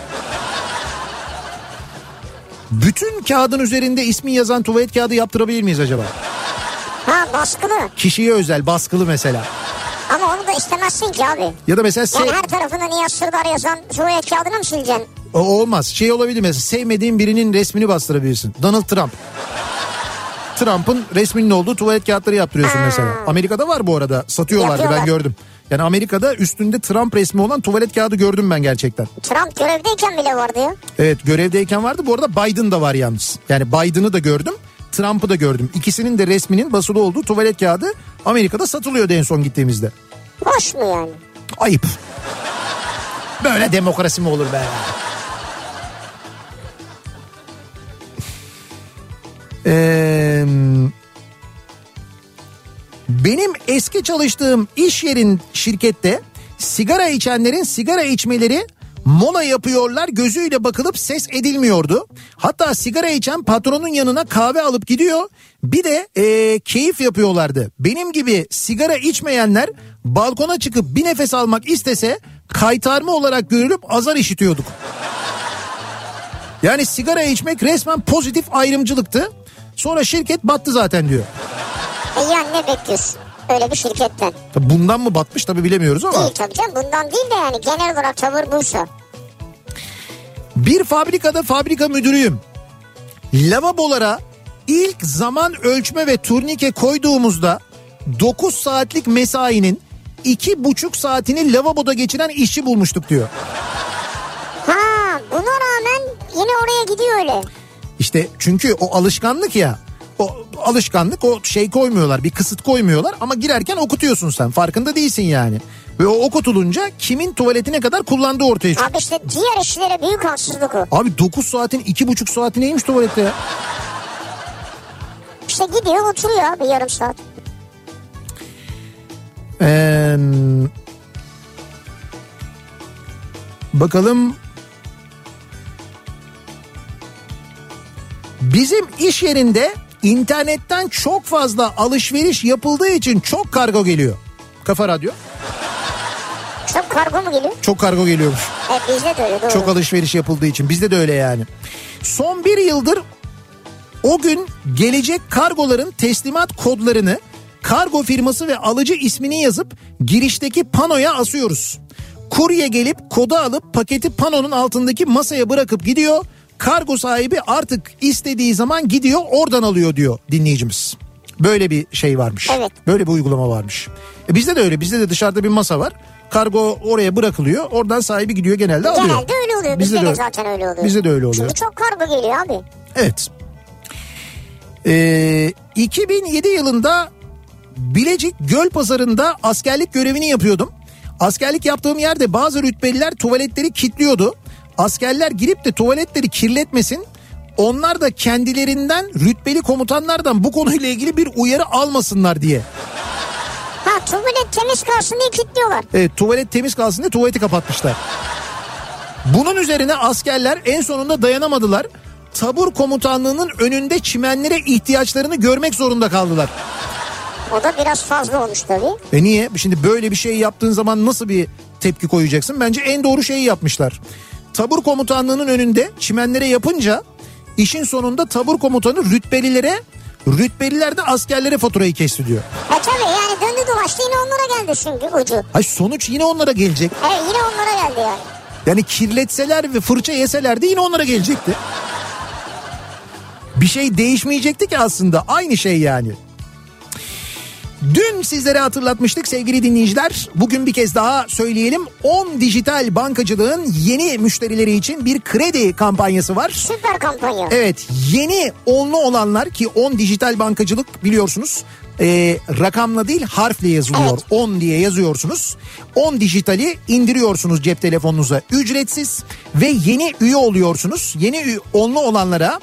Bütün kağıdın üzerinde ismi yazan tuvalet kağıdı yaptırabilir miyiz acaba? Ha, baskılı. Kişiye özel, baskılı mesela. Ama onu da istemezsin ki abi. Ya da mesela yani her tarafında Nihat Sırdar yazan tuvalet kağıdını mı sileceksin? O olmaz. Şey olabilir mesela, sevmediğin birinin resmini bastırabilirsin. Donald Trump. Trump'ın resminin olduğu tuvalet kağıtları yaptırıyorsun mesela. Amerika'da var bu arada, satıyorlardı, ben gördüm. Yani Amerika'da üstünde Trump resmi olan tuvalet kağıdı gördüm ben gerçekten. Trump görevdeyken bile vardı ya. Evet, görevdeyken vardı. Bu arada Biden da var yalnız. Yani Biden'ı da gördüm, Trump'ı da gördüm. İkisinin de resminin basılı olduğu tuvalet kağıdı Amerika'da satılıyordu en son gittiğimizde. Hoş mu yani? Ayıp. Böyle demokrasi mi olur be? Benim eski çalıştığım iş yerin şirkette sigara içenlerin sigara içmeleri mola yapıyorlar gözüyle bakılıp ses edilmiyordu. Hatta sigara içen patronun yanına kahve alıp gidiyor. Bir de keyif yapıyorlardı. Benim gibi sigara içmeyenler balkona çıkıp bir nefes almak istese kaytarma olarak görülüp azar işitiyorduk. Yani sigara içmek resmen pozitif ayrımcılıktı. Sonra şirket battı zaten diyor. Yani ne bekliyorsun öyle bir şirketten? Bundan mı batmış tabii bilemiyoruz ama. Değil tabii canım, bundan değil de yani genel olarak tavır buysa. Bir fabrikada fabrika müdürüyüm. Lavabolara ilk zaman ölçme ve turnike koyduğumuzda 9 saatlik mesainin 2,5 saatini lavaboda geçiren işçi bulmuştuk diyor. Ha, buna rağmen yine oraya gidiyor öyle. İşte çünkü o alışkanlık ya. O alışkanlık, o şey koymuyorlar, bir kısıt koymuyorlar ama girerken okutuyorsun sen, farkında değilsin yani. Ve o okutulunca kimin tuvaletine kadar kullandığı ortaya çıkıyor. Abi işte diğer işçilere büyük haksızlık o. Abi 9 saatin 2,5 saati neymiş tuvalette ya? İşte gidiyor oturuyor abi yarım saat. Bakalım. Bizim iş yerinde internetten çok fazla alışveriş yapıldığı için çok kargo geliyor. Kafa Radyo. Çok kargo mu geliyor? Çok kargo geliyormuş. Evet, bizde de öyle, doğru. Çok alışveriş yapıldığı için bizde de öyle yani. Son bir yıldır o gün gelecek kargoların teslimat kodlarını kargo firması ve alıcı ismini yazıp girişteki panoya asıyoruz. Kurye gelip kodu alıp paketi panonun altındaki masaya bırakıp gidiyor. Kargo sahibi artık istediği zaman gidiyor oradan alıyor diyor dinleyicimiz. Böyle bir şey varmış. Evet. Böyle bir uygulama varmış. Bizde de öyle. Bizde de dışarıda bir masa var. Kargo oraya bırakılıyor. Oradan sahibi gidiyor genelde alıyor. Genelde öyle oluyor. Bizde de zaten öyle oluyor. Bizde de öyle oluyor. Çünkü çok kargo geliyor abi. Evet. 2007 yılında Bilecik Gölpazarı'nda askerlik görevini yapıyordum. Askerlik yaptığım yerde bazı rütbeliler tuvaletleri kilitliyordu. Askerler girip de tuvaletleri kirletmesin. Onlar da kendilerinden rütbeli komutanlardan bu konuyla ilgili bir uyarı almasınlar diye. Ha, tuvalet temiz kalsın diye kilitliyorlar. Evet, tuvalet temiz kalsın diye tuvaleti kapatmışlar. Bunun üzerine askerler en sonunda dayanamadılar. Tabur komutanlığının önünde çimenlere ihtiyaçlarını görmek zorunda kaldılar. O da biraz fazla olmuş tabii. Niye? Şimdi böyle bir şey yaptığın zaman nasıl bir tepki koyacaksın? Bence en doğru şeyi yapmışlar. Tabur komutanlığının önünde çimenlere yapınca işin sonunda tabur komutanı rütbeliler de askerlere faturayı kesti diyor. Tabii yani döndü dolaştı yine onlara geldi çünkü ucu. Hayır, sonuç yine onlara gelecek. Evet, yine onlara geldi yani. Yani kirletseler ve fırça yeseler de yine onlara gelecekti. Bir şey değişmeyecekti ki aslında, aynı şey yani. Dün sizlere hatırlatmıştık sevgili dinleyiciler. Bugün bir kez daha söyleyelim. 10 Dijital Bankacılığın yeni müşterileri için bir kredi kampanyası var. Süper kampanya. Evet, yeni onlu olanlar ki 10 Dijital Bankacılık biliyorsunuz rakamla değil harfle yazılıyor. Evet. 10 diye yazıyorsunuz. 10 Dijital'i indiriyorsunuz cep telefonunuza ücretsiz ve yeni üye oluyorsunuz. Yeni onlu olanlara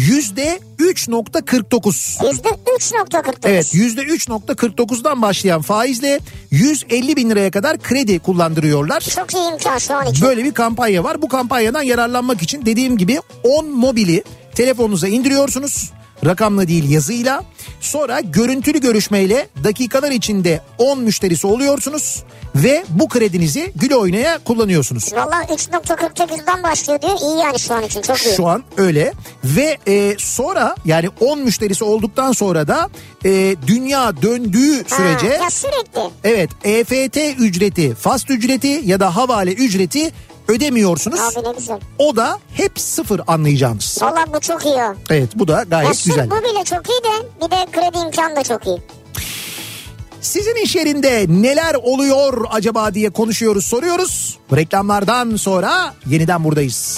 %3.49. %3.49. Evet, %3.49'dan başlayan faizle 150 bin liraya kadar kredi kullandırıyorlar. Çok iyi imkan şu an için. Böyle bir kampanya var. Bu kampanyadan yararlanmak için dediğim gibi 10 mobili telefonunuza indiriyorsunuz. Rakamla değil yazıyla. Sonra görüntülü görüşmeyle dakikalar içinde 10 müşterisi oluyorsunuz. Ve bu kredinizi güle oynaya kullanıyorsunuz. Valla 3.48'den başlıyor diyor. İyi yani şu an için, çok iyi. Şu an öyle. Ve sonra yani 10 müşterisi olduktan sonra da dünya döndüğü sürece. Ya sürekli. Evet, EFT ücreti, fast ücreti ya da havale ücreti ödemiyorsunuz. Abi ne güzel. O da hep sıfır anlayacağınız. Valla bu çok iyi o. Evet, bu da gayet güzel. Bu bile çok iyi de bir de kredi imkanı da çok iyi. Sizin iş yerinde neler oluyor acaba diye konuşuyoruz, soruyoruz. Reklamlardan sonra yeniden buradayız.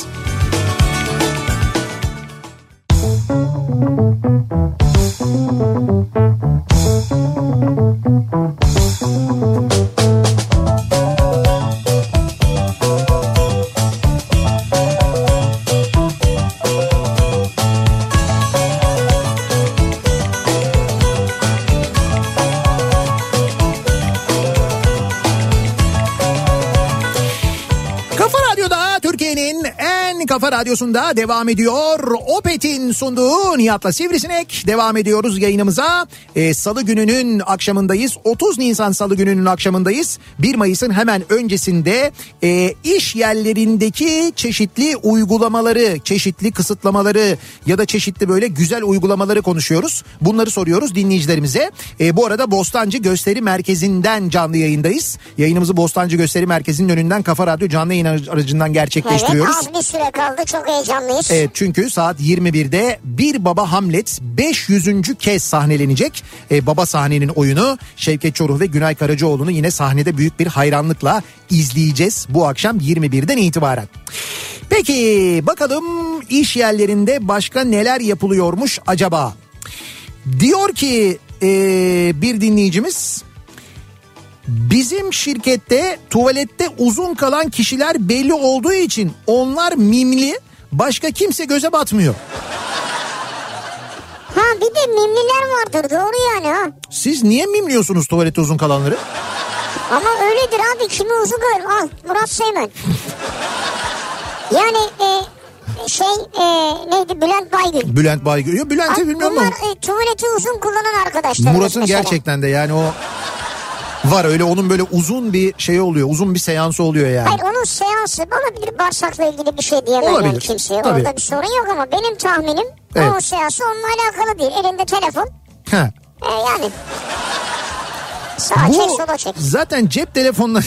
Kafa Radyosu'nda devam ediyor. Opet'in sunduğu Nihat'la Sivrisinek. Devam ediyoruz yayınımıza. Salı gününün akşamındayız. 30 Nisan Salı gününün akşamındayız. 1 Mayıs'ın hemen öncesinde iş yerlerindeki çeşitli uygulamaları, çeşitli kısıtlamaları ya da çeşitli böyle güzel uygulamaları konuşuyoruz. Bunları soruyoruz dinleyicilerimize. Bu arada Bostancı Gösteri Merkezi'nden canlı yayındayız. Yayınımızı Bostancı Gösteri Merkezi'nin önünden Kafa Radyo canlı yayın aracından gerçekleştiriyoruz. Evet, az bir süre kaldı, çok heyecanlıyız. Evet, çünkü saat 21'de Bir Baba Hamlet 500. kez sahnelenecek. Baba sahnenin oyunu Şevket Çoruh ve Günay Karacaoğlu'nu yine sahnede büyük bir hayranlıkla izleyeceğiz bu akşam 21'den itibaren. Peki bakalım iş yerlerinde başka neler yapılıyormuş acaba? Diyor ki bir dinleyicimiz, bizim şirkette tuvalette uzun kalan kişiler belli olduğu için onlar mimli, başka kimse göze batmıyor. Ha bir de mimliler vardır, doğru yani ha. Siz niye mimliyorsunuz tuvalette uzun kalanları? Ama öyledir abi, kimi uzun kalır. Al Murat Seymen. Yani neydi, Bülent Baygül. Bülent Baygül. Yo, Bülent'i bilmiyorum ama. Bunlar tuvaleti uzun kullanan arkadaşlar. Murat'ın mesela gerçekten de yani o var, öyle onun böyle uzun bir şey oluyor. Uzun bir seansı oluyor yani. Hayır, onun seansı olabilir, bağırsakla ilgili bir şey diyemem olabilir, yani kimseye. Tabii. Orada bir sorun yok ama benim tahminim evet, o seansı onunla alakalı değil. Elinde telefon. Ha. Yani. Sağa çek, sola çek. Zaten cep telefonları...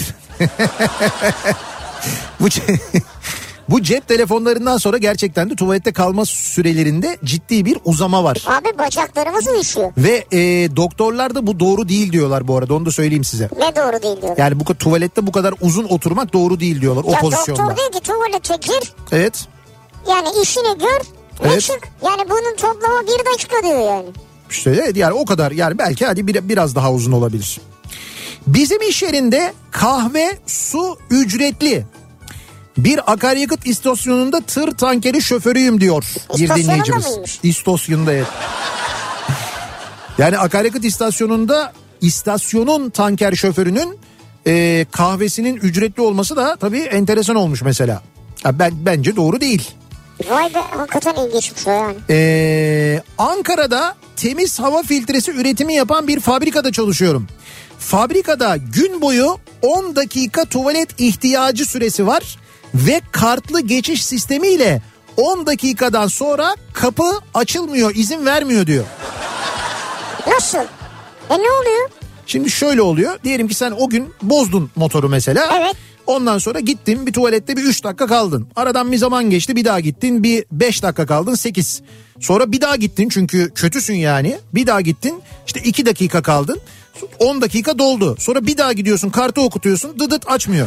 Bu cep telefonlarından sonra gerçekten de tuvalette kalma sürelerinde ciddi bir uzama var. Abi bacaklarımız uyuşuyor. Ve doktorlar da bu doğru değil diyorlar bu arada, onu da söyleyeyim size. Ne doğru değil diyorlar? Yani bu tuvalette bu kadar uzun oturmak doğru değil diyorlar o pozisyonda. Doktor diyor ki tuvalete gir. Evet. Yani işini gör ve çık. Yani bunun toplamı 1 dakika diyor yani. İşte evet, yani o kadar, yani belki hadi biraz daha uzun olabilir. Bizim iş yerinde kahve, su ücretli. Bir akaryakıt istasyonunda tır tankeri şoförüyüm diyor bir dinleyicimiz. İstasyonunda evet. Yani akaryakıt istasyonunda istasyonun tanker şoförünün kahvesinin ücretli olması da tabii enteresan olmuş mesela. Ya bence doğru değil. Vay be, hakikaten ilginçmiş o yani. Ankara'da temiz hava filtresi üretimi yapan bir fabrikada çalışıyorum. Fabrikada gün boyu 10 dakika tuvalet ihtiyacı süresi var. Ve kartlı geçiş sistemiyle 10 dakikadan sonra kapı açılmıyor, izin vermiyor diyor. Nasıl? Ne oluyor? Şimdi şöyle oluyor. Diyelim ki sen o gün bozdun motoru mesela. Evet. Ondan sonra gittin bir tuvalette bir 3 dakika kaldın. Aradan bir zaman geçti, bir daha gittin, bir 5 dakika kaldın, 8. Sonra bir daha gittin çünkü kötüsün yani. Bir daha gittin, işte 2 dakika kaldın. 10 dakika doldu. Sonra bir daha gidiyorsun, kartı okutuyorsun, dıdıt açmıyor.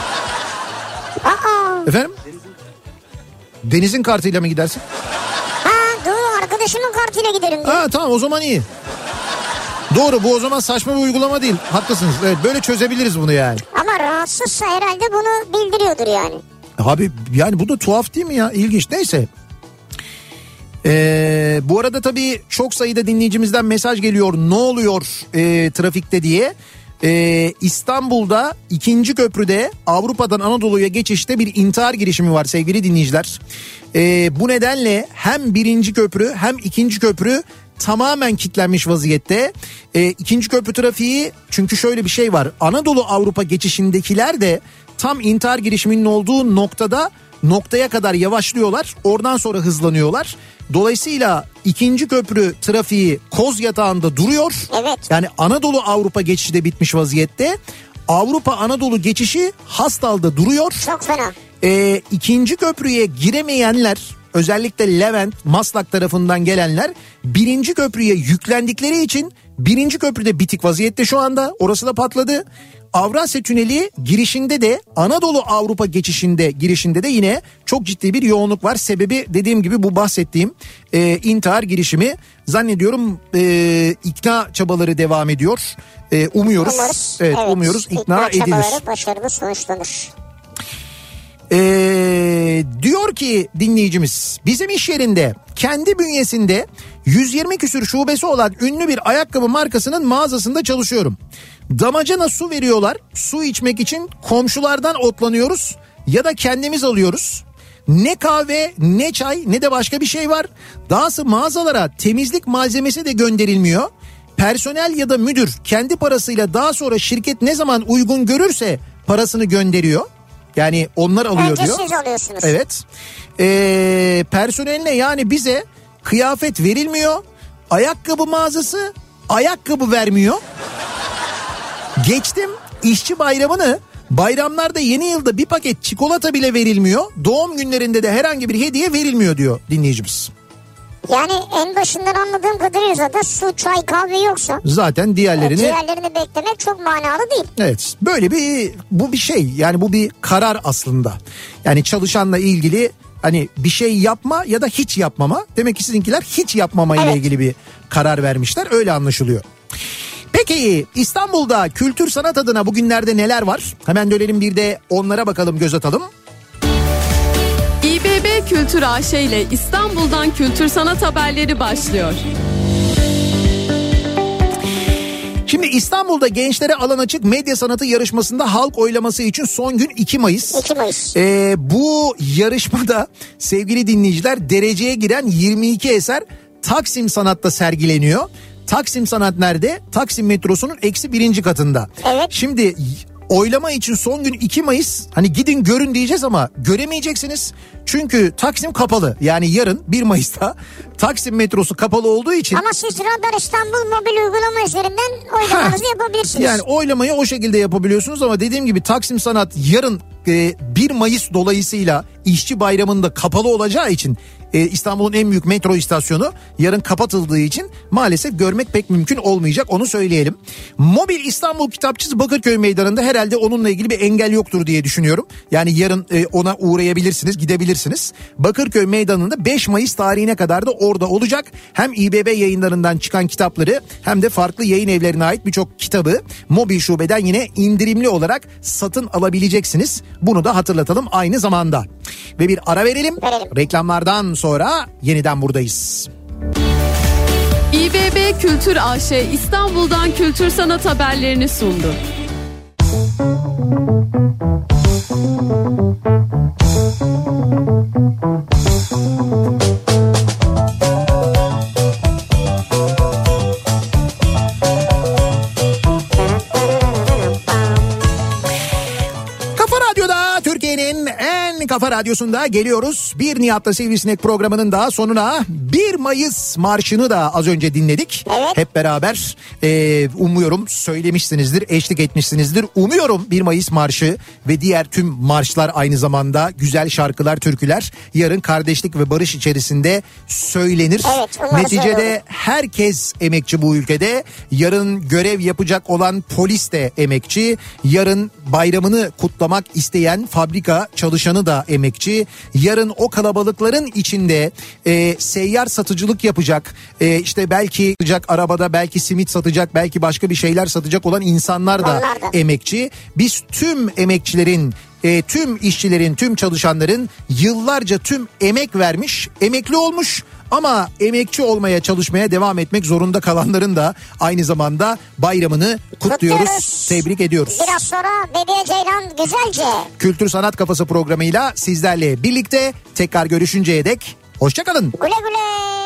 Aa. Efendim? Deniz'in kartıyla mı gidersin? Ha doğru, arkadaşımın kartıyla giderim diye. Ha tamam, o zaman iyi. Doğru, bu o zaman saçma bir uygulama değil. Haklısınız. Evet, böyle çözebiliriz bunu yani. Ama rahatsızsa herhalde bunu bildiriyordur yani. Abi yani bu da tuhaf değil mi ya? İlginç. Neyse. Bu arada tabii çok sayıda dinleyicimizden mesaj geliyor. Ne oluyor trafikte diye. İstanbul'da 2. köprüde Avrupa'dan Anadolu'ya geçişte bir intihar girişimi var sevgili dinleyiciler. Bu nedenle hem 1. köprü hem 2. köprü tamamen kilitlenmiş vaziyette. 2. köprü trafiği, çünkü şöyle bir şey var. Anadolu Avrupa geçişindekiler de tam intihar girişiminin olduğu noktaya kadar yavaşlıyorlar. Oradan sonra hızlanıyorlar. Dolayısıyla 2. köprü trafiği Kozyatağı'nda duruyor. Evet. Yani Anadolu Avrupa geçişi de bitmiş vaziyette. Avrupa Anadolu geçişi Hastal'da duruyor. Çok fena. İkinci köprüye giremeyenler, özellikle Levent, Maslak tarafından gelenler birinci köprüye yüklendikleri için birinci köprüde bitik vaziyette şu anda. Orası da patladı. Avrasya Tüneli girişinde de Anadolu Avrupa geçişinde girişinde de yine çok ciddi bir yoğunluk var. Sebebi dediğim gibi bu bahsettiğim intihar girişimi. Zannediyorum ikna çabaları devam ediyor. Umuyoruz. Evet, umuyoruz ikna edilir. İkna çabaları başarılı sonuçlanır. Diyor ki dinleyicimiz, bizim iş yerinde kendi bünyesinde 120 küsür şubesi olan ünlü bir ayakkabı markasının mağazasında çalışıyorum. Damacana su veriyorlar. Su içmek için komşulardan otlanıyoruz ya da kendimiz alıyoruz. Ne kahve, ne çay, ne de başka bir şey var. Dahası mağazalara temizlik malzemesi de gönderilmiyor. Personel ya da müdür kendi parasıyla daha sonra şirket ne zaman uygun görürse parasını gönderiyor. Yani onlar alıyor önce diyor. Siz alıyorsunuz. Evet. Personeline yani bize kıyafet verilmiyor. Ayakkabı mağazası ayakkabı vermiyor. Geçtim işçi bayramını, bayramlarda yeni yılda bir paket çikolata bile verilmiyor. Doğum günlerinde de herhangi bir hediye verilmiyor diyor dinleyicimiz. Yani en başından anladığım kadarıyla zaten su, çay, kahve yoksa zaten diğerlerini beklemek çok manalı değil. Evet, böyle bu bir şey, yani bu bir karar aslında. Yani çalışanla ilgili hani bir şey yapma ya da hiç yapmama. Demek ki sizinkiler hiç yapmama ile ilgili bir karar vermişler, öyle anlaşılıyor. Peki İstanbul'da kültür sanat adına bugünlerde neler var? Hemen dönelim bir de onlara bakalım, göz atalım. İBB Kültür AŞ ile İstanbul'dan kültür sanat haberleri başlıyor. Şimdi İstanbul'da gençlere alan açık medya sanatı yarışmasında halk oylaması için son gün 2 Mayıs. 2 Mayıs. Bu yarışmada sevgili dinleyiciler dereceye giren 22 eser Taksim Sanat'ta sergileniyor. Taksim Sanat nerede? Taksim metrosunun -1. katında. Evet. Şimdi oylama için son gün 2 Mayıs, hani gidin görün diyeceğiz ama göremeyeceksiniz. Çünkü Taksim kapalı. Yani yarın 1 Mayıs'ta Taksim metrosu kapalı olduğu için. Ama siz Radar İstanbul mobil uygulama üzerinden oylamanızı yapabilirsiniz. Yani oylamayı o şekilde yapabiliyorsunuz ama dediğim gibi Taksim Sanat yarın 1 Mayıs dolayısıyla işçi bayramında kapalı olacağı için İstanbul'un en büyük metro istasyonu yarın kapatıldığı için maalesef görmek pek mümkün olmayacak, onu söyleyelim. Mobil İstanbul Kitapçısı Bakırköy Meydanı'nda herhalde onunla ilgili bir engel yoktur diye düşünüyorum. Yani yarın ona uğrayabilirsiniz, gidebilirsiniz. Bakırköy Meydanı'nda 5 Mayıs tarihine kadar da orada olacak. Hem İBB yayınlarından çıkan kitapları hem de farklı yayın evlerine ait birçok kitabı mobil şubeden yine indirimli olarak satın alabileceksiniz. Bunu da hatırlatalım aynı zamanda. Ve bir ara verelim. Reklamlardan sonra yeniden buradayız. İBB Kültür AŞ İstanbul'dan kültür sanat haberlerini sundu. Kafa Radyosu'nda geliyoruz. Bir Nihat'la Sivrisinek programının daha sonuna 1 Mayıs marşını da az önce dinledik. Evet. Hep beraber umuyorum söylemişsinizdir, eşlik etmişsinizdir. Umuyorum 1 Mayıs marşı ve diğer tüm marşlar aynı zamanda güzel şarkılar, türküler yarın kardeşlik ve barış içerisinde söylenir. Evet, neticede herkes emekçi bu ülkede. Yarın görev yapacak olan polis de emekçi. Yarın bayramını kutlamak isteyen fabrika çalışanı da emekçi. Yarın o kalabalıkların içinde seyyar satıcılık yapacak, işte belki satacak arabada, belki simit satacak, belki başka bir şeyler satacak olan insanlar da emekçi. Biz tüm emekçilerin, tüm işçilerin, tüm çalışanların yıllarca tüm emek vermiş, emekli olmuş ama emekçi olmaya, çalışmaya devam etmek zorunda kalanların da aynı zamanda bayramını kutluyoruz, tebrik ediyoruz. Biraz sonra Bebeğe Ceylan güzelce. Kültür Sanat Kafası programıyla sizlerle birlikte tekrar görüşünceye dek hoşça kalın. Güle güle.